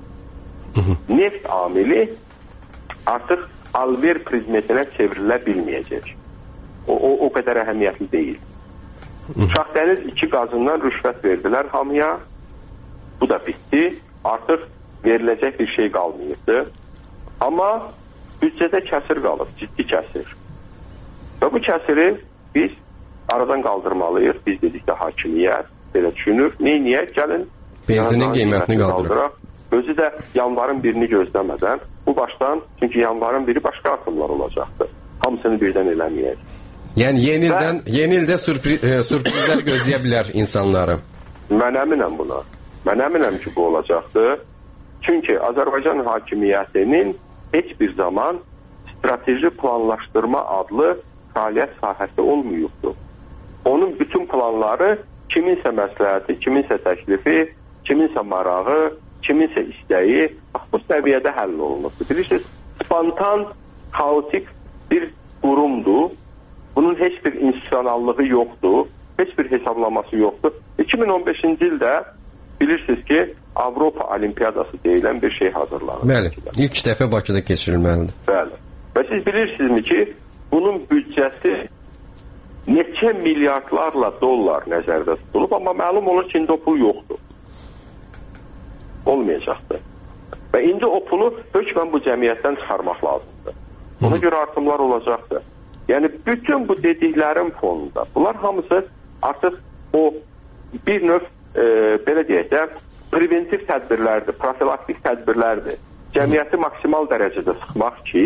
Neft amili artıq alver prizmetinə çevrilə bilməyəcək. O, o, o qədər əhəmiyyətli deyil. Şahdəniz iki qazından rüşvət verdilər hamıya. Bu da bitdi. Artıq veriləcək bir şey qalmayıbdı. Amma büdcədə kəsir qalıb, ciddi kəsir. Və bu kəsiri biz aradan qaldırmalıyıq. Biz dedikdə hakimiyyət belə düşünür. Neyniyək? Gəlin benzinin qiymətini qaldıraq. Özü də yanvarın birini gözləmədən bu başdan, çünki yanvarın biri başqa atımlar olacaqdır. Hamısını birdən eləməyək. Yəni yeni ildən, Və, yeni ildə sürpriz, e, sürprizlər gözləyə bilər insanları. Mən əminəm buna. Mən əminəm ki, bu olacaqdır. Çünki Azərbaycan hakimiyyətinin heç bir zaman strateji planlaşdırma adlı fəaliyyət sahəsi olmayıbdır. Onun bütün planları kiminsə məsləhəti, kiminsə təklifi, kiminsə marağı, kiminsə istəyi bu səviyyədə həll olunubdur. Bilirsiniz, spontan, kaotik bir qurumdur. Bunun heç bir institusionallığı yoxdur, heç bir hesablaması yoxdur. iki min on beşinci ildə bilirsiniz ki, Avropa Olimpiyadası deyilən bir şey hazırlanır. Bəli, ilk dəfə Bakıda keçirilməlidir. Bəli. Və siz bilirsinizmi ki, bunun büdcəsi neçə milyardlarla dollar nəzərdə tutulub, amma məlum olur ki, indi o pul yoxdur. Olmayacaqdır. Və indi o pulu hökmən bu cəmiyyətdən çıxarmaq lazımdır. Ona görə artımlar olacaqdır. Yəni, bütün bu dediklərin fonunda, bunlar hamısı artıq o bir növ, e, belə deyək də, preventiv tədbirlərdir, profilaktik tədbirlərdir. Cəmiyyəti maksimal dərəcədə sıxmaq ki,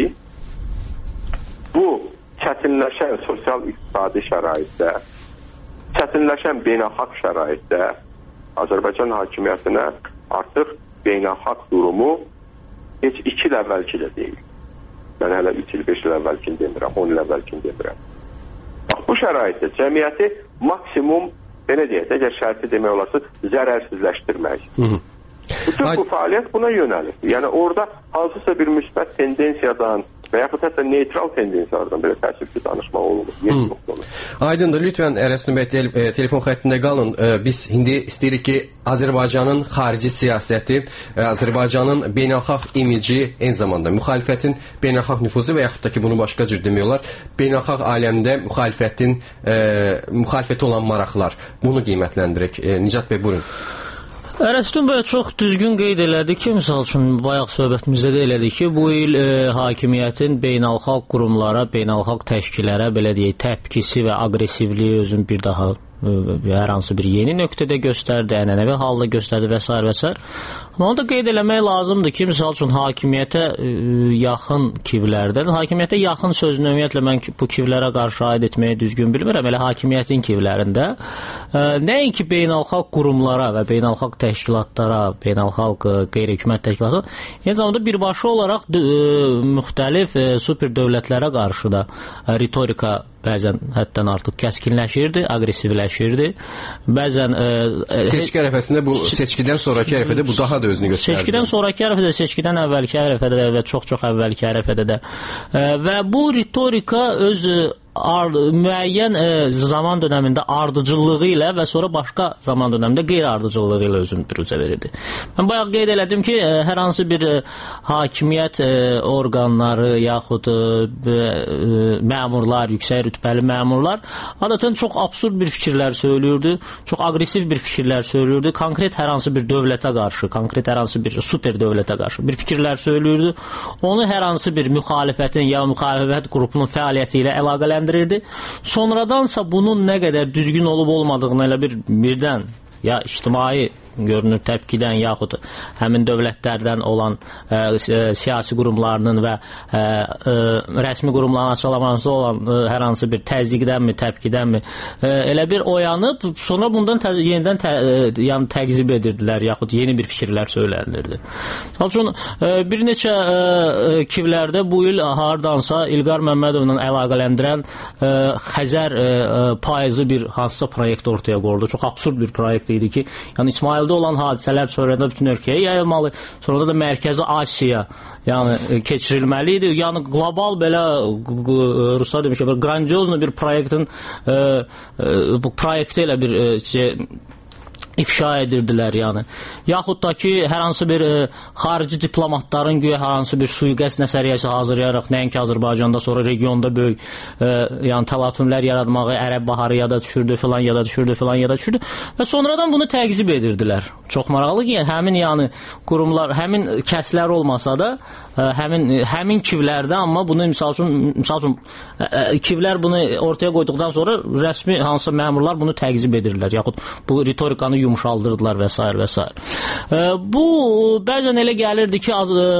bu çətinləşən sosial-iqtisadi şəraitdə, çətinləşən beynəlxalq şəraitdə Azərbaycan hakimiyyətinə artıq beynəlxalq durumu heç iki il əvvəlki də deyil. Mən hələ üç il, beş il əvvəlkin demirəm, on il əvvəlkin demirəm. Bax, bu şəraitdə cəmiyyəti maksimum, belə deyək, əgər şərti demək olarsa, zərərsizləşdirmək. Hı -hı. Bütün Ay bu fəaliyyət buna yönəlir. Yəni, orada hansısa bir müsbət tendensiyadan və yaxud hətta neytral tendensiyalardan belə təəssüflü danışmaq olmur. Aydındır, lütfən Ərəstun bəy tel e, telefon xəttində qalın. E, biz indi istəyirik ki, Azərbaycanın xarici siyasəti, e, Azərbaycanın beynəlxalq imici, eyni zamanda müxalifətin beynəlxalq nüfuzu və yaxud da ki, bunu başqa cür demək olar, beynəlxalq aləmdə müxalifətin e, müxalifəti olan maraqlar. Bunu qiymətləndirək. E, Nicat bəy, buyurun. Ərəstun bəy çox düzgün qeyd elədi ki, misal üçün bayaq söhbətimizdə də elədi ki, bu il e, hakimiyyətin beynəlxalq qurumlara, beynəlxalq təşkillərə, belə deyək, təpkisi və aqressivliyi özün bir daha e, hər hansı bir yeni nöqtədə göstərdi, ənənəvi halda göstərdi və s. və s. Amma onu da qeyd eləmək lazımdır ki, misal üçün hakimiyyətə e, yaxın kivlərdən, hakimiyyətə yaxın sözünü ümumiyyətlə mən bu kivlərə qarşı aid etməyi düzgün bilmirəm, elə hakimiyyətin kivlərində e, nəinki beynəlxalq qurumlara və beynəlxalq təşkilatlara, beynəlxalq e, qeyri-hökumət təşkilatlara, eyni zamanda birbaşa olaraq e, müxtəlif e, super dövlətlərə qarşı da e, ritorika bəzən həddən artıq kəskinləşirdi, aqressivləşirdi. Bəzən e, seçki ərəfəsində bu seçkidən sonrakı ərəfədə bu daha da özünü göstərdi. Seçkidən sonrakı ərəfədə, seçkidən əvvəlki ərəfədə də və çox-çox əvvəlki ərəfədə də. E, və bu ritorika öz Ard, müəyyən e, zaman dönəmində ardıcıllığı ilə və sonra başqa zaman dönəmində qeyri-ardıcıllığı ilə özünü büruzə verirdi. Mən bayaq qeyd elədim ki, e, hər hansı bir e, hakimiyyət e, orqanları yaxud e, e, məmurlar, yüksək rütbəli məmurlar adətən çox absurd bir fikirlər söylürdü, çox aqressiv bir fikirlər söylürdü, konkret hər hansı bir dövlətə qarşı, konkret hər hansı bir super dövlətə qarşı bir fikirlər söylürdü. Onu hər hansı bir müxalifətin ya müxalifət qrupunun fəaliyyəti ilə əlaqələndirirdi. Sonradansa bunun nə qədər düzgün olub olmadığını elə bir birdən ya ictimai görünür təpkidən yaxud həmin dövlətlərdən olan ə, siyasi qurumlarının və ə, ə, rəsmi qurumların açıqlaması olan ə, hər hansı bir təzyiqdənmi, təpkidənmi ə, elə bir oyanıb, sonra bundan tə, yenidən tə, ə, yəni təqzib edirdilər yaxud yeni bir fikirlər söylənilirdi. Üçün ə, bir neçə ə, kivlərdə bu il hardansa İlqar Məmmədovla əlaqələndirən ə, Xəzər ə, payızı bir hansısa proyekt ortaya qoyuldu. Çox absurd bir proyekt idi ki, yəni İsmaildə olan hadisələr sonradan bütün ölkəyə yayılmalı, sonra da Mərkəzi Asiya yəni keçirilməli idi. Yəni qlobal belə Ruslar demiş ki, grandiozlu bir proyektin ə, ə, bu proyekti elə bir ə, şey, ifşa edirdilər yəni. Yaxud da ki, hər hansı bir e, xarici diplomatların güya hər hansı bir sui-qəsd nəsəriyyəsi hazırlayaraq nəinki Azərbaycanda, sonra regionda böyük e, yəni təlatümlər yaratmağı, Ərəb baharı yada düşürdü, filan yada düşürdü, filan yada düşürdü və sonradan bunu təqzib edirdilər. Çox maraqlı ki, yəni, həmin yəni qurumlar, həmin kəslər olmasa da ə, həmin həmin kivlərdə, amma bunu misal üçün, misal üçün ə, kivlər bunu ortaya qoyduqdan sonra rəsmi hansısa məmurlar bunu təqzib edirlər, yaxud bu ritorikanı yumşaldırdılar və s. və s. Bu bəzən elə gəlirdi ki, az, ə,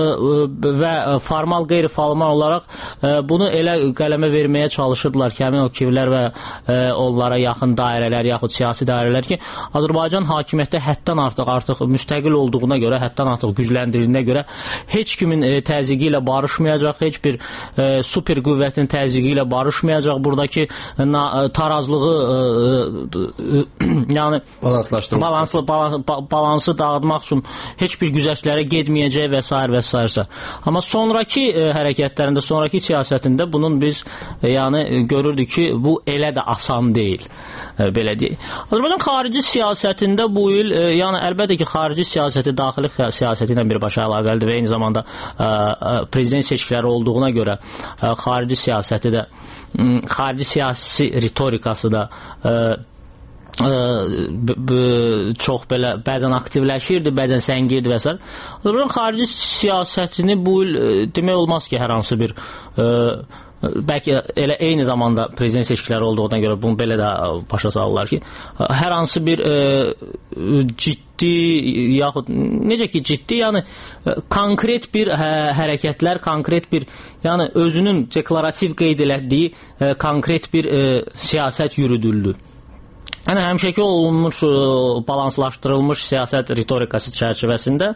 ə, və formal, qeyri-formal olaraq ə, bunu elə qələmə verməyə çalışırdılar ki, həmin o kivlər və ə, onlara yaxın dairələr, yaxud siyasi dairələr ki, Azərbaycan hakimiyyətdə həddən artıq artıq müstəqil olduğuna görə, həddən artıq gücləndirildiyinə görə heç kimin e, təzyiqi ilə barışmayacaq, heç bir e, super qüvvətin təzyiqi ilə barışmayacaq. Buradakı e, na, tarazlığı e, e, yəni balanslı, balans, balansı dağıtmaq üçün heç bir güzəştlərə getməyəcək və s. və s. Amma sonraki e, hərəkətlərində, sonraki siyasətində bunun biz e, yəni e, görürdük ki, bu elə də asan deyil. E, belə deyək. Azərbaycan xarici siyasətində bu il, e, yəni əlbəttə ki, xarici siyasəti daxili siyasəti ilə birbaşa əlaqəlidir və eyni zamanda ə, ə, prezident seçkiləri olduğuna görə ə, xarici siyasəti də, ə, xarici siyasi ritorikası da ə, ə, b, b, çox belə bəzən aktivləşirdi, bəzən səngirdi və s. Xarici siyasətini bu il ə, demək olmaz ki, hər hansı bir ə, bəlkə elə eyni zamanda prezident seçkiləri olduğuna görə bunu belə də başa salırlar ki, hər hansı bir e, ciddi yaxud necə ki ciddi, yəni konkret bir hə, hərəkətlər, konkret bir, yəni özünün deklarativ qeyd elədiyi e, konkret bir e, siyasət yürüdüldü. Yəni həmişəki olunmuş, e, balanslaşdırılmış siyasət ritorikası çərçivəsində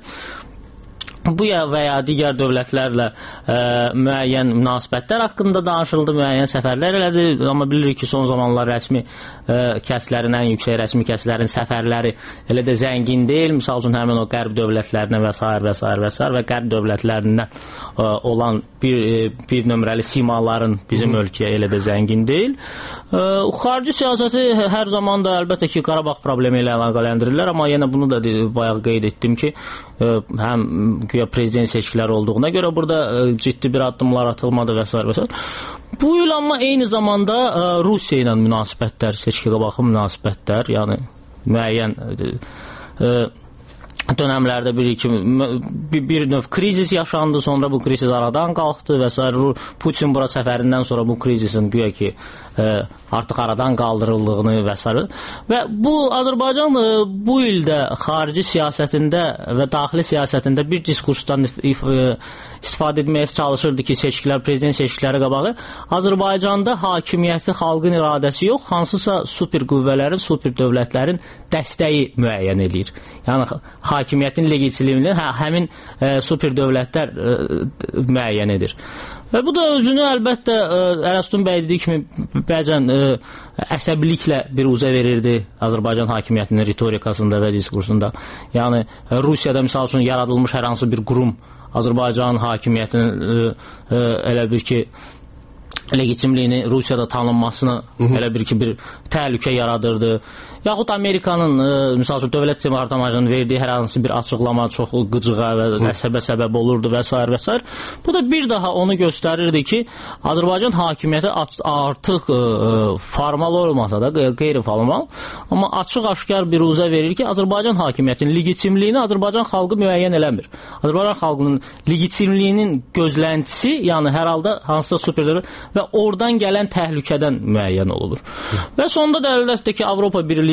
bu ya və ya digər dövlətlərlə ə, müəyyən münasibətlər haqqında danışıldı, müəyyən səfərlər elədi, amma bilirik ki, son zamanlar rəsmi ə, kəslərin, ən yüksək rəsmi kəslərin səfərləri elə də zəngin deyil. Misal üçün həmin o qərb dövlətlərinə və s. və s. və s. və qərb dövlətlərindən ə, olan bir, bir nömrəli simaların bizim Hı. ölkəyə elə də zəngin deyil. Ə, xarici siyasəti hər zaman da əlbəttə ki, Qarabağ problemi ilə əlaqələndirirlər, amma yenə bunu da bayaq qeyd etdim ki, ə, həm güya prezident seçkiləri olduğuna görə burada ə, ciddi bir addımlar atılmadı və s. və s. Bu il amma eyni zamanda ə, Rusiya ilə münasibətlər, seçki qabağı münasibətlər, yəni müəyyən ə, ə, dönəmlərdə bir, iki, bir, bir növ krizis yaşandı, sonra bu krizis aradan qalxdı və s. Putin bura səfərindən sonra bu krizisin güya ki ə, artıq aradan qaldırıldığını və s. Və bu Azərbaycan ə, bu ildə xarici siyasətində və daxili siyasətində bir diskursdan if, if, ə, istifadə etməyə çalışırdı ki, seçkilər, prezident seçkiləri qabağı Azərbaycanda hakimiyyəti xalqın iradəsi yox, hansısa super qüvvələrin, super dövlətlərin dəstəyi müəyyən edir. Yəni hakimiyyətin legitimliyini hə, həmin ə, super dövlətlər ə, müəyyən edir. Və bu da özünü əlbəttə ə, Ərəstun bəy dediyi kimi bəzən ə, əsəbiliklə bir uzə verirdi Azərbaycan hakimiyyətinin ritorikasında və diskursunda. Yəni Rusiyada misal üçün yaradılmış hər hansı bir qurum Azərbaycan hakimiyyətinin ə, ə, elə bir ki legitimliyini Rusiyada tanınmasını Hı -hı. elə bir ki bir təhlükə yaradırdı. Yaxud Amerikanın, e, misal üçün, dövlət departamentinin verdiyi hər hansı bir açıqlama çox qıcığa və əsəbə səbəb olurdu və s. və s. Bu da bir daha onu göstərirdi ki, Azərbaycan hakimiyyəti artıq e, formal olmasa da, qeyri-formal, amma açıq-aşkar bir uzə verir ki, Azərbaycan hakimiyyətinin legitimliyini Azərbaycan xalqı müəyyən eləmir. Azərbaycan xalqının legitimliyinin gözləntisi, yəni hər halda hansısa superdir və oradan gələn təhlükədən müəyyən olunur. Və sonda da əlbəttə ki, Avropa Birliyi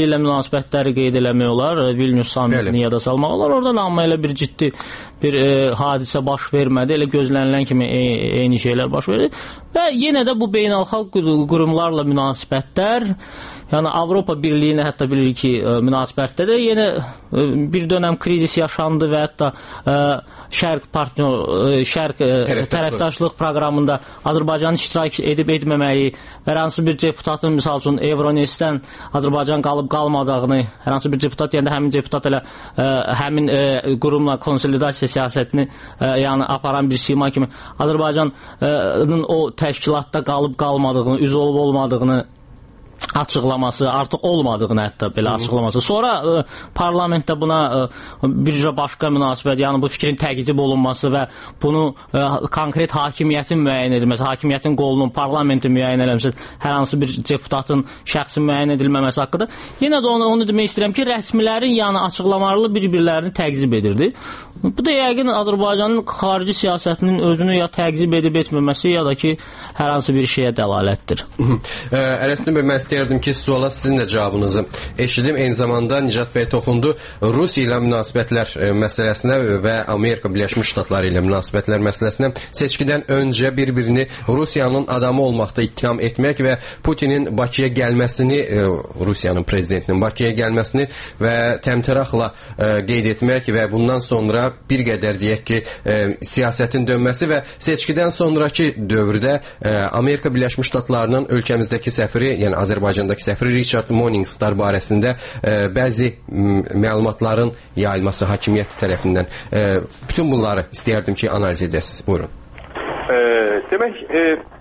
Birliyi ilə münasibətləri qeyd eləmək olar, Vilnius sammitini yada salmaq olar. Oradan amma elə bir ciddi bir e, hadisə baş vermədi. Elə gözlənilən kimi e, eyni şeylər baş verdi. Və yenə də bu beynəlxalq qurumlarla münasibətlər, yəni Avropa Birliyinə hətta bilirik ki, e, münasibətdə də yenə e, bir dönəm krizis yaşandı və hətta e, Şərq partnyor, e, Şərq e, tərəfdaşlıq proqramında Azərbaycanın iştirak edib etməməyi, hər hansı bir deputatın misal üçün Euronestdən Azərbaycan qalıb qalmadığını, hər hansı bir deputat yəni həmin deputat elə ə, həmin ə, qurumla konsolidasiya siyasətini ə, yəni aparan bir sima kimi Azərbaycanın o təşkilatda qalıb qalmadığını, üzv olub olmadığını açıqlaması, artıq olmadığını hətta belə açıqlaması. Sonra ə, parlamentdə buna ə, bir başqa münasibət, yəni bu fikrin təqdib olunması və bunu ə, konkret hakimiyyətin müəyyən edilməsi, hakimiyyətin qolunun parlamentin müəyyən edilməsi, hər hansı bir deputatın şəxsin müəyyən edilməməsi haqqında. Yenə də onu, onu demək istəyirəm ki, rəsmilərin yəni açıqlamalarla bir-birlərini təqzib edirdi. Bu da yəqin Azərbaycanın xarici siyasətinin özünü ya təqzib edib etməməsi, ya da ki, hər hansı bir şeyə dəlalətdir. Ələsnə bəy, mən istəyərdim ki, suala sizin də cavabınızı eşidim. Eyni zamanda Nicat bəy toxundu Rusiya ilə münasibətlər məsələsinə və Amerika Birləşmiş Ştatları ilə münasibətlər məsələsinə. Seçkidən öncə bir-birini Rusiyanın adamı olmaqda ittiham etmək və Putinin Bakıya gəlməsini, Rusiyanın prezidentinin Bakıya gəlməsini və təmtəraqla qeyd etmək və bundan sonra bir qədər deyək ki, e, siyasətin dönməsi və seçkidən sonraki dövrdə e, Amerika Birləşmiş Ştatlarının ölkəmizdəki səfiri, yəni Azərbaycandakı səfiri Richard Morningstar barəsində e, bəzi məlumatların yayılması hakimiyyət tərəfindən. E, bütün bunları istəyərdim ki, analiz edəsiniz. Buyurun. E, demək, e,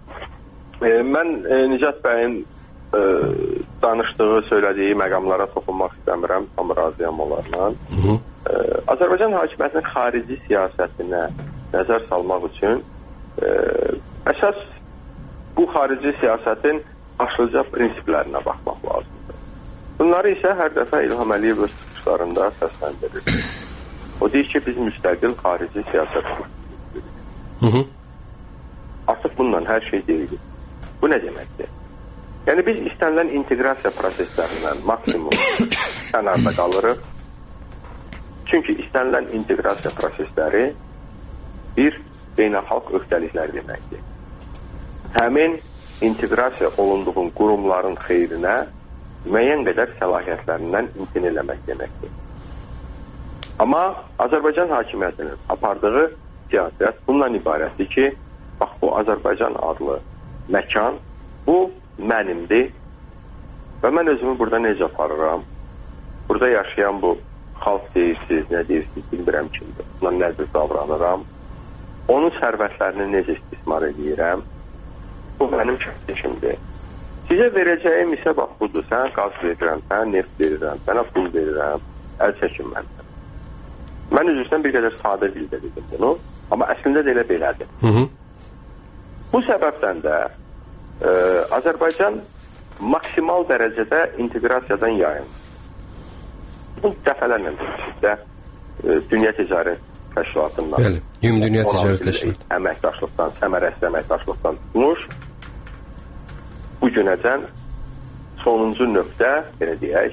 e, mən e, Nicat bəyin e, danışdığı, söylədiyi məqamlara toxunmaq istəmirəm, tam razıyam onlarla. Hı -hı. Ee, Azərbaycan hakimiyyətinin xarici siyasətinə nəzər salmaq üçün e, əsas bu xarici siyasətin başlıca prinsiplərinə baxmaq lazımdır. Bunları isə hər dəfə İlham Əliyev öz çıxışlarında səsləndirir. O deyir ki, biz müstəqil xarici siyasət qurmalıyıq. Artıq bununla hər şey deyilir. Bu nə deməkdir? Yəni biz istənilən inteqrasiya proseslərindən maksimum kənarda qalırıq. Çünki istənilən inteqrasiya prosesləri bir beynəlxalq öhdəliklər deməkdir. Həmin inteqrasiya olunduğun qurumların xeyrinə müəyyən qədər səlahiyyətlərindən imtina eləmək deməkdir. Amma Azərbaycan hakimiyyətinin apardığı siyasət bundan ibarətdir ki, bax bu Azərbaycan adlı məkan, bu mənimdir və mən özümü burada necə aparıram? Burada yaşayan bu xalq deyirsiniz, nə deyirsiniz, bilmirəm kimdir. Buna nəzir davranıram. Onun sərvətlərini necə istismar edirəm. Bu mənim şəklimdir. Sizə verəcəyim isə bax budur. Sən qaz verirəm, sən neft verirəm, sənə pul verirəm, əl çəkin məndən. Mən üzrdən bir qədər sadə dildə dedim bunu, amma əslində də elə belədir. Hı -hı. Bu səbəbdən də e, Azərbaycan maksimal dərəcədə inteqrasiyadan yayınır. Bu dəfələrlə demişikdə e, Dünya Ticarət Təşkilatından, bəli, Ümumdünya Ticarət Təşkilatı əməkdaşlıqdan, səmərəsiz əməkdaşlıqdan tutmuş, bu günəcən sonuncu nöqtə, belə deyək,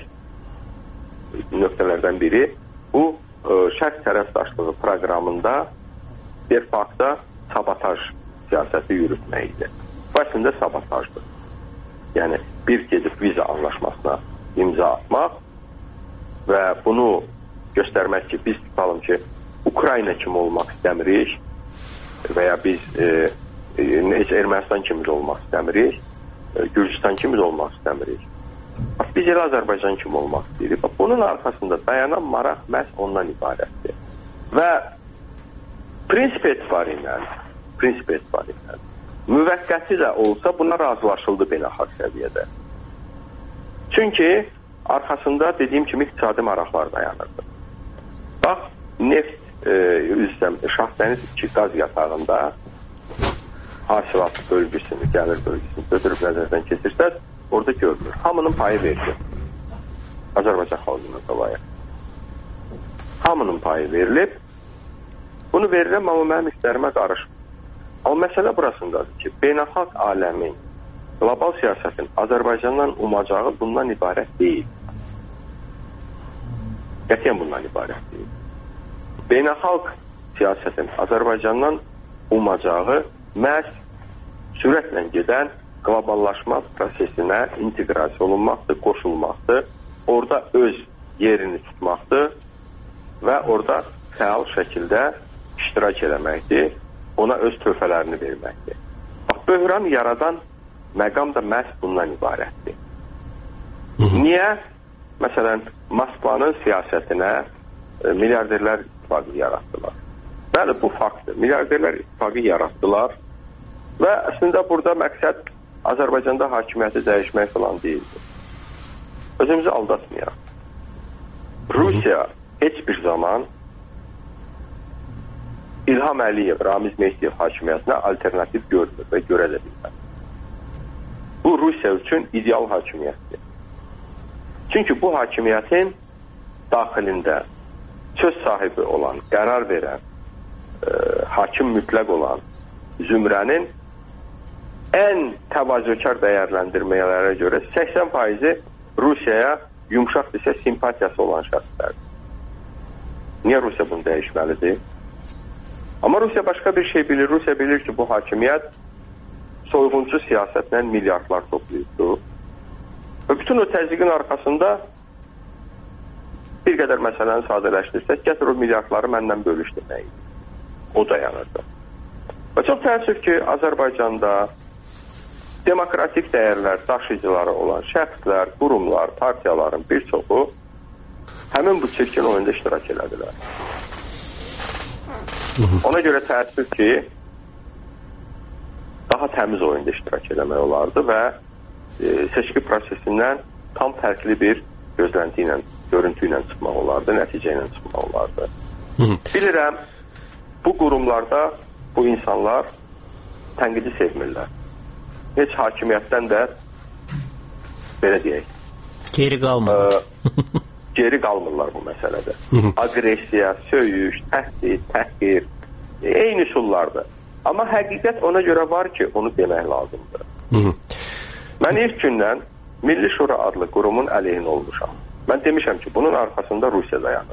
nöqtələrdən biri bu e, şərq tərəfdaşlığı proqramında de facto sabotaj siyasəti yürütməkdir. Bu əslində sabotajdır. Yəni bir gedib viza anlaşmasına imza atmaq və bunu göstərmək ki, biz tutalım ki, Ukrayna kimi olmaq istəmirik və ya biz e, e, heç Ermənistan kimi də olmaq istəmirik, e, Gürcistan kimi də olmaq istəmirik. Bax, biz elə Azərbaycan kimi olmaq istəyirik. Bax, bunun arxasında dayanan maraq məhz ondan ibarətdir. Və prinsip etibarı ilə, prinsip etibarı ilə müvəqqəti də olsa buna razılaşıldı beynəlxalq səviyyədə. Çünki arxasında dediyim kimi iqtisadi maraqlar dayanırdı. Bax, neft e, üzrəm Şahdəniz iki qaz yatağında hasilat bölgüsünü, gəlir bölgüsünü götürüb nəzərdən keçirsəz, orada görülür. Hamının payı verilir. Azərbaycan xalqına qalaya. Hamının payı verilib. Bunu verirəm, amma mənim işlərimə qarışmır. Amma məsələ burasındadır ki, beynəlxalq aləmin, qlobal siyasətin Azərbaycandan umacağı bundan ibarət deyil. Qətiyyən bundan ibarətdir. Beynəlxalq siyasətin Azərbaycandan umacağı məhz sürətlə gedən qloballaşma prosesinə inteqrasiya olunmaqdır, qoşulmaqdır, orada öz yerini tutmaqdır və orada fəal şəkildə iştirak eləməkdir, ona öz töhfələrini verməkdir. Bax, böhran yaradan məqam da məhz bundan ibarətdir. Niyə? Məsələn, Moskvanın siyasətinə e, milyarderlər ittifaqı yaratdılar. Bəli, bu faktdır. Milyarderlər ittifaqı yaratdılar və əslində burada məqsəd Azərbaycanda hakimiyyəti dəyişmək falan deyildir. Özümüzü aldatmayaq. Rusiya heç bir zaman İlham Əliyev, Ramiz Mehdiyev hakimiyyətinə alternativ görmür və görə də bilmir. Bu Rusiya üçün ideal hakimiyyətdir. Çünki bu hakimiyyətin daxilində söz sahibi olan, qərar verən, e, hakim mütləq olan zümrənin ən təvazökar dəyərləndirmələrə görə səksən faizi Rusiyaya yumşaq desə simpatiyası olan şəxslərdir. Niyə Rusiya bunu dəyişməlidir? Amma Rusiya başqa bir şey bilir. Rusiya bilir ki, bu hakimiyyət soyğunçu siyasətlə milyardlar toplayıbdır. Və bütün o təzyiqin arxasında bir qədər məsələni sadələşdirsək, gətir o milyardları məndən bölüş deməkdir. O dayanırdı. Və çox təəssüf ki, Azərbaycanda demokratik dəyərlər daşıyıcıları olan şəxslər, qurumlar, partiyaların bir çoxu həmin bu çirkin oyunda iştirak elədilər. Ona görə təəssüf ki, daha təmiz oyunda iştirak eləmək olardı və e, seçki prosesindən tam fərqli bir gözlənti ilə, görüntü ilə çıxmaq olardı, nəticə ilə çıxmaq olardı. Bilirəm, bu qurumlarda bu insanlar tənqidi sevmirlər. Heç hakimiyyətdən də belə deyək, geri qalmırlar. E, geri qalmırlar bu məsələdə. Agresiya, söyüş, təhdid, təhqir, eyni üsullardır. Amma həqiqət ona görə var ki, onu demək lazımdır. Mən ilk gündən Milli Şura adlı qurumun əleyhinə olmuşam. Mən demişəm ki, bunun arxasında Rusiya dayanır.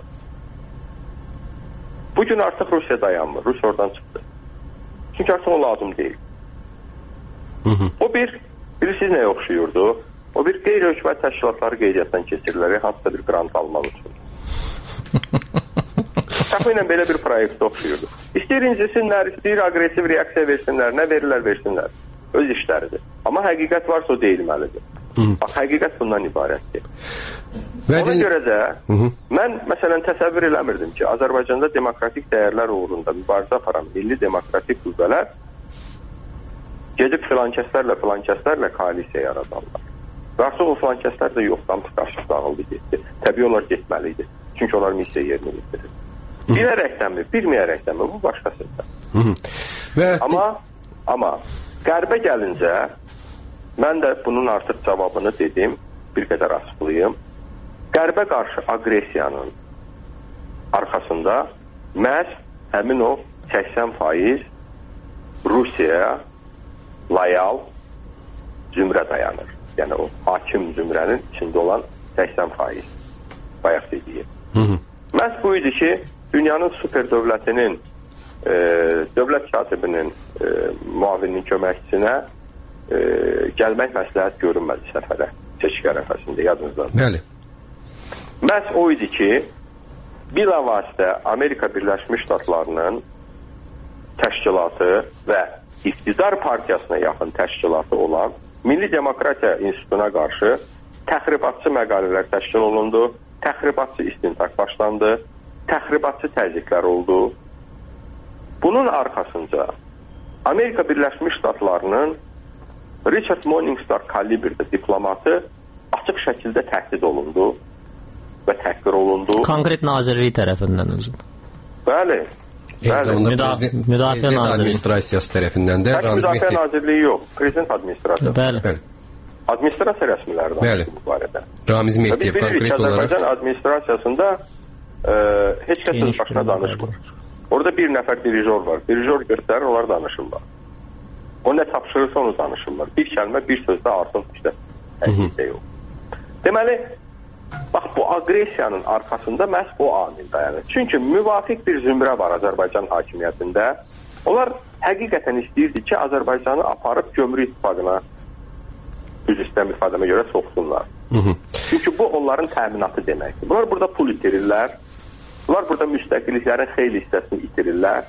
Bugün artıq Rusiya dayanmır. Rusiya oradan çıxdı. Çünki artıq o lazım deyil. O bir, bilirsiniz nəyə oxşuyurdu? O bir qeyri-hökumət təşkilatları qeydiyyatdan keçirilərək hansısa bir qrant almaq üçün. Təxminən belə bir proyektə oxşuyurdu. İstəyir incisinlər, istəyir agresiv reaksiya versinlər, nə verirlər versinlər. Öz işləridir. Amma həqiqət varsa o deyilməlidir. Bax, həqiqət bundan ibarətdir. Ona görə də mən məsələn təsəvvür eləmirdim ki, Azərbaycanda demokratik dəyərlər uğrunda mübarizə aparan milli demokratik qüvvələr gedib filankəslərlə filankəslərlə koalisiya yaradarlar. Və artıq o filankəslər də yoxdan qarşı dağıldı, getdi. Təbii onlar getməlidir. Çünki onlar missiya yerinə getirir. Bilərəkdənmi, bilməyərəkdənmi, bu başqa sözlər. Amma, amma qərbə gəlincə, mən də bunun artıq cavabını dedim, bir qədər açıqlayım. Qərbə qarşı agresiyanın arxasında məhz həmin o səksən faiz Rusiyaya layal zümrə dayanır. Yəni o hakim zümrənin içində olan səksən faiz bayaq dediyim. Məhz bu idi ki, dünyanın super dövlətinin e, dövlət katibinin e, muavininin köməkçisinə e, gəlmək məsləhət görünmədi səfərə, seçki ərəfəsində, yadınızda. Bəli. Məhz o idi ki, bilavasitə Amerika Birləşmiş Ştatlarının təşkilatı və iqtidar partiyasına yaxın təşkilatı olan Milli Demokratiya İnstitutuna qarşı təxribatçı məqalələr təşkil olundu, təxribatçı istintaq başlandı, təxribatçı təzyiqlər oldu. Bunun arxasınca Amerika Birləşmiş Ştatlarının Richard Morningstar kalibrdə diplomatı açıq şəkildə təhdid olundu və təhqir olundu. Konkret nazirlik tərəfindən özü. Bəli. Müdafiə Administrasiyası tərəfindən də Müdafiə Nazirliyi yox, Prezident Administrasiyası. Bəli. Administrasiya rəsmiləri danışdı bu barədə. Ramiz Mehdiyev konkret olaraq Azərbaycan administrasiyasında e, heç kəs öz başına danışmır. Orada bir nəfər dirijor var. Dirijor göstərir, onlar danışırlar. O nə tapşırırsa onu danışırlar. Bir kəlmə, bir sözdə artıq işte həqiqətdə yox. Deməli, bax bu aqressiyanın arxasında məhz o amil dayanır. Çünki müvafiq bir zümrə var Azərbaycan hakimiyyətində. Onlar həqiqətən istəyirdi ki, Azərbaycanı aparıb gömrük ittifaqına, düz istəyəm ifadəmə görə soxsunlar. Hı -hı. Çünki bu onların təminatı deməkdir. Bunlar burada pul itirirlər. Bunlar burada müstəqilliklərin xeyli hissəsini itirirlər.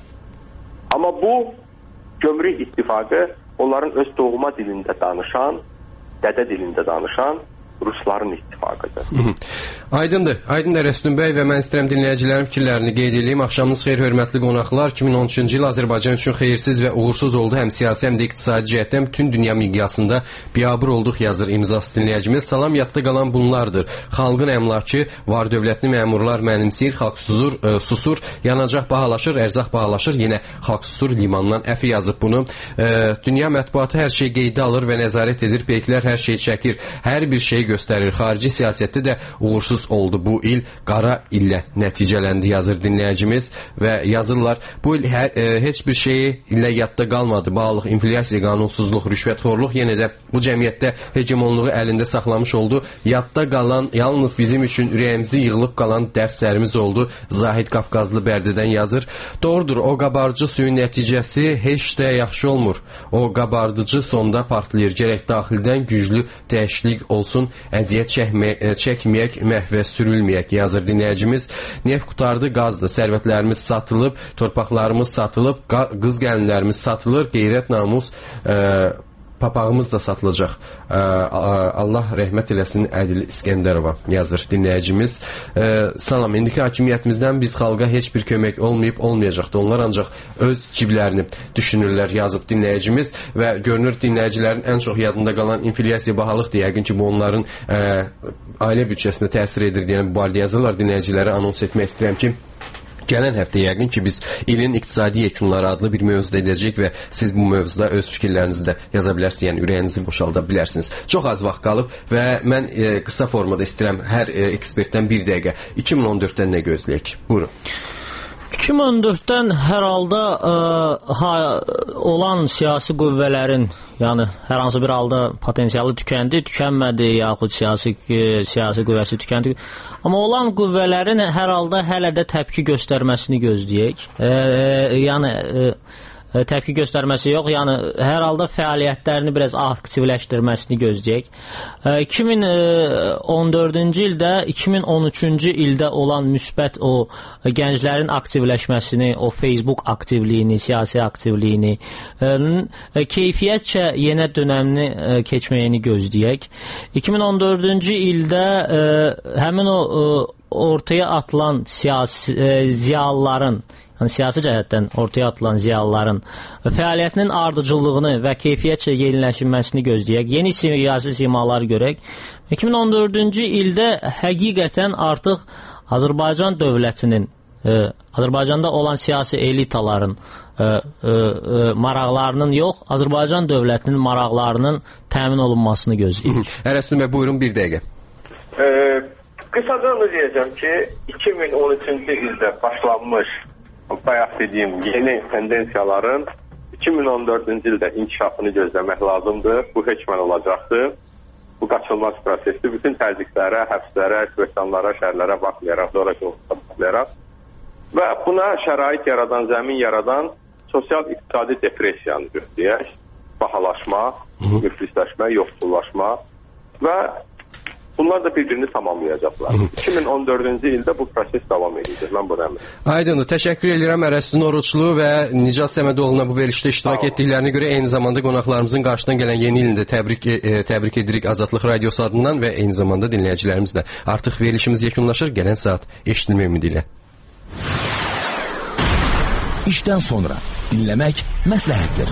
Amma bu gömrük ittifaqı onların öz doğma dilində danışan, dədə dilində danışan Rusların ittifaqıdır. Aydındır. Aydındır Rəstun bəy və mən istəyirəm dinləyicilərin fikirlərini qeyd edeyim. Axşamınız xeyir, hörmətli qonaqlar. iki min on üçüncü il Azərbaycan üçün xeyirsiz və uğursuz oldu. Həm siyasi, həm də iqtisadi cəhətdən bütün dünya miqyasında biabır olduq yazır imzası dinləyicimiz. Salam, yadda qalan bunlardır. Xalqın əmlakı, var dövlətli məmurlar mənimsir, xalq susur, ə, susur, yanacaq bahalaşır, ərzaq bahalaşır, yenə xalq susur limandan əfi yazıb bunu. Ə, dünya mətbuatı hər şeyi qeydə alır və nəzarət edir, peyklər hər şeyi çəkir, hər bir şey göstərir. Xarici siyasətdə də uğursuz oldu bu il, qara illə nəticələndi yazır dinləyicimiz və yazırlar. Bu il hər, ə, heç bir şeyi ilə yadda qalmadı. Bağlıq, inflyasiya, qanunsuzluq, rüşvətxorluq yenə də bu cəmiyyətdə hegemonluğu əlində saxlamış oldu. Yadda qalan, yalnız bizim üçün ürəyimizi yığılıb qalan dərslərimiz oldu. Zahid Qafqazlı Bərdədən yazır. Doğrudur, o qabarcı suyun nəticəsi heç də yaxşı olmur. O qabardıcı sonda partlayır. Gərək daxildən güclü dəyişiklik olsun, əziyyət çəkməyək, məhvə sürülməyək yazır dinləyicimiz. Neft qutardı, qazdı, sərvətlərimiz satılıb, torpaqlarımız satılıb, qız gəlinlərimiz satılır, qeyrət, namus, ə, papağımız da satılacaq. Ə, Allah rəhmət eləsin Ədil İskəndərova yazır dinləyicimiz. Ə, salam, indiki hakimiyyətimizdən biz xalqa heç bir kömək olmayıb olmayacaqdı. Onlar ancaq öz ciblərini düşünürlər yazıb dinləyicimiz və görünür dinləyicilərin ən çox yadında qalan inflyasiya, bahalıqdır. Yəqin ki, bu onların ə, ailə büdcəsinə təsir edir deyən bu barədə yazırlar. Dinləyicilərə anons etmək istəyirəm ki, gələn həftə yəqin ki, biz ilin iqtisadi yekunları adlı bir mövzuda edəcək və siz bu mövzuda öz fikirlərinizi də yaza bilərsiniz, yəni ürəyinizi boşalda bilərsiniz. Çox az vaxt qalıb və mən e, qısa formada istəyirəm hər e, ekspertdən bir dəqiqə. iki min on dörddən nə gözləyək? Buyurun. iki min on dörddən hər halda ə, ha, olan siyasi qüvvələrin, yəni hər hansı bir halda potensialı tükəndi, tükənmədi, yaxud siyasi ə, siyasi qüvvəsi tükəndi. Amma olan qüvvələrin hər halda hələ də təpki göstərməsini gözləyək. Ə, ə, yəni ə, təpki göstərməsi yox, yəni hər halda fəaliyyətlərini biraz aktivləşdirməsini gözləyək. iki min on dördüncü ildə, iki min on üçüncü ildə olan müsbət o gənclərin aktivləşməsini, o Facebook aktivliyini, siyasi aktivliyini, keyfiyyətcə yenə dönəmini keçməyini gözləyək. iki min on dördüncü ildə həmin o ortaya atılan siyasi ziyalıların, yəni siyasi cəhətdən ortaya atılan ziyalıların fəaliyyətinin ardıcıllığını və keyfiyyətcə yeniləşməsini gözləyək. Yeni siyasi simalar görək. iki min on dördüncü ildə həqiqətən artıq Azərbaycan dövlətinin, ə, Azərbaycanda olan siyasi elitaların ə, ə, ə, maraqlarının yox, Azərbaycan dövlətinin maraqlarının təmin olunmasını gözləyək. Ərəstin bəy, buyurun bir dəqiqə. Ee, Qısaca onu deyəcəm ki, iki min on üçüncü ildə başlanmış bayaq dediyim yeni tendensiyaların iki min on dördüncü ildə inkişafını gözləmək lazımdır. Bu hökmən olacaqdır. Bu qaçılmaz prosesdir. Bütün təzyiqlərə, həbslərə, köhsanlara, şərlərə baxmayaraq, sonraki baxmayaraq və buna şərait yaradan, zəmin yaradan sosial-iqtisadi depressiyanı gözləyək. Bahalaşma, müflisləşmə, yoxsullaşma və bunlar da bir-birini tamamlayacaqlar. iki min on dördüncü ildə bu proses davam edəcək. Mən bunu əminəm. Aydındır. Təşəkkür edirəm Ərəstun Oruçlu və Nicat Səmədoğlu'na bu verilişdə iştirak etdiklərinə görə eyni zamanda qonaqlarımızın qarşıdan gələn yeni ilində təbrik e, təbrik edirik Azadlıq Radiosu adından və eyni zamanda dinləyicilərimiz də. Artıq verilişimiz yekunlaşır. Gələn saat eşidilmə ümidi ilə. İşdən sonra dinləmək məsləhətdir.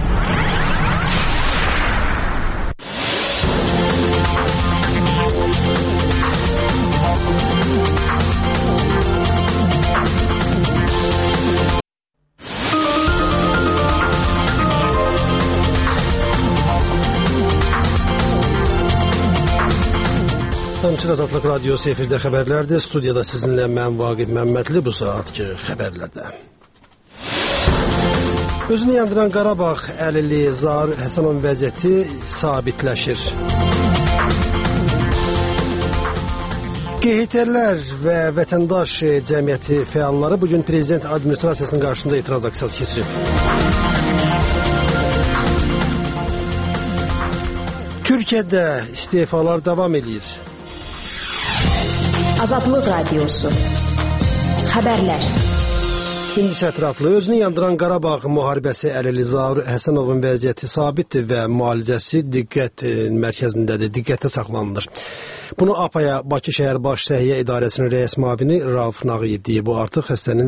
Həmçinin Azadlıq Radiosu efirdə xəbərlərdir. Studiyada sizinlə mən Vaqif Məmmədli bu saatki xəbərlərdə. Özünü yandıran Qarabağ əlili Zahir Həsənovun vəziyyəti sabitləşir. Q H T-lər və vətəndaş cəmiyyəti fəalları bugün prezident administrasiyasının qarşısında etiraz aksiyası keçirib. Türkiyədə istefalar davam edir. Azadlıq Radiosu. Xəbərlər. İndi ətraflı özünü yandıran Qarabağ müharibəsi əlili Zaur Həsənovun vəziyyəti sabitdir və müalicəsi diqqət mərkəzindədir, diqqətə saxlanılır. Bunu A P A-ya Bakı şəhər baş səhiyyə idarəsinin rəis müavini Rauf Nağıyev deyib. Bu artıq xəstənin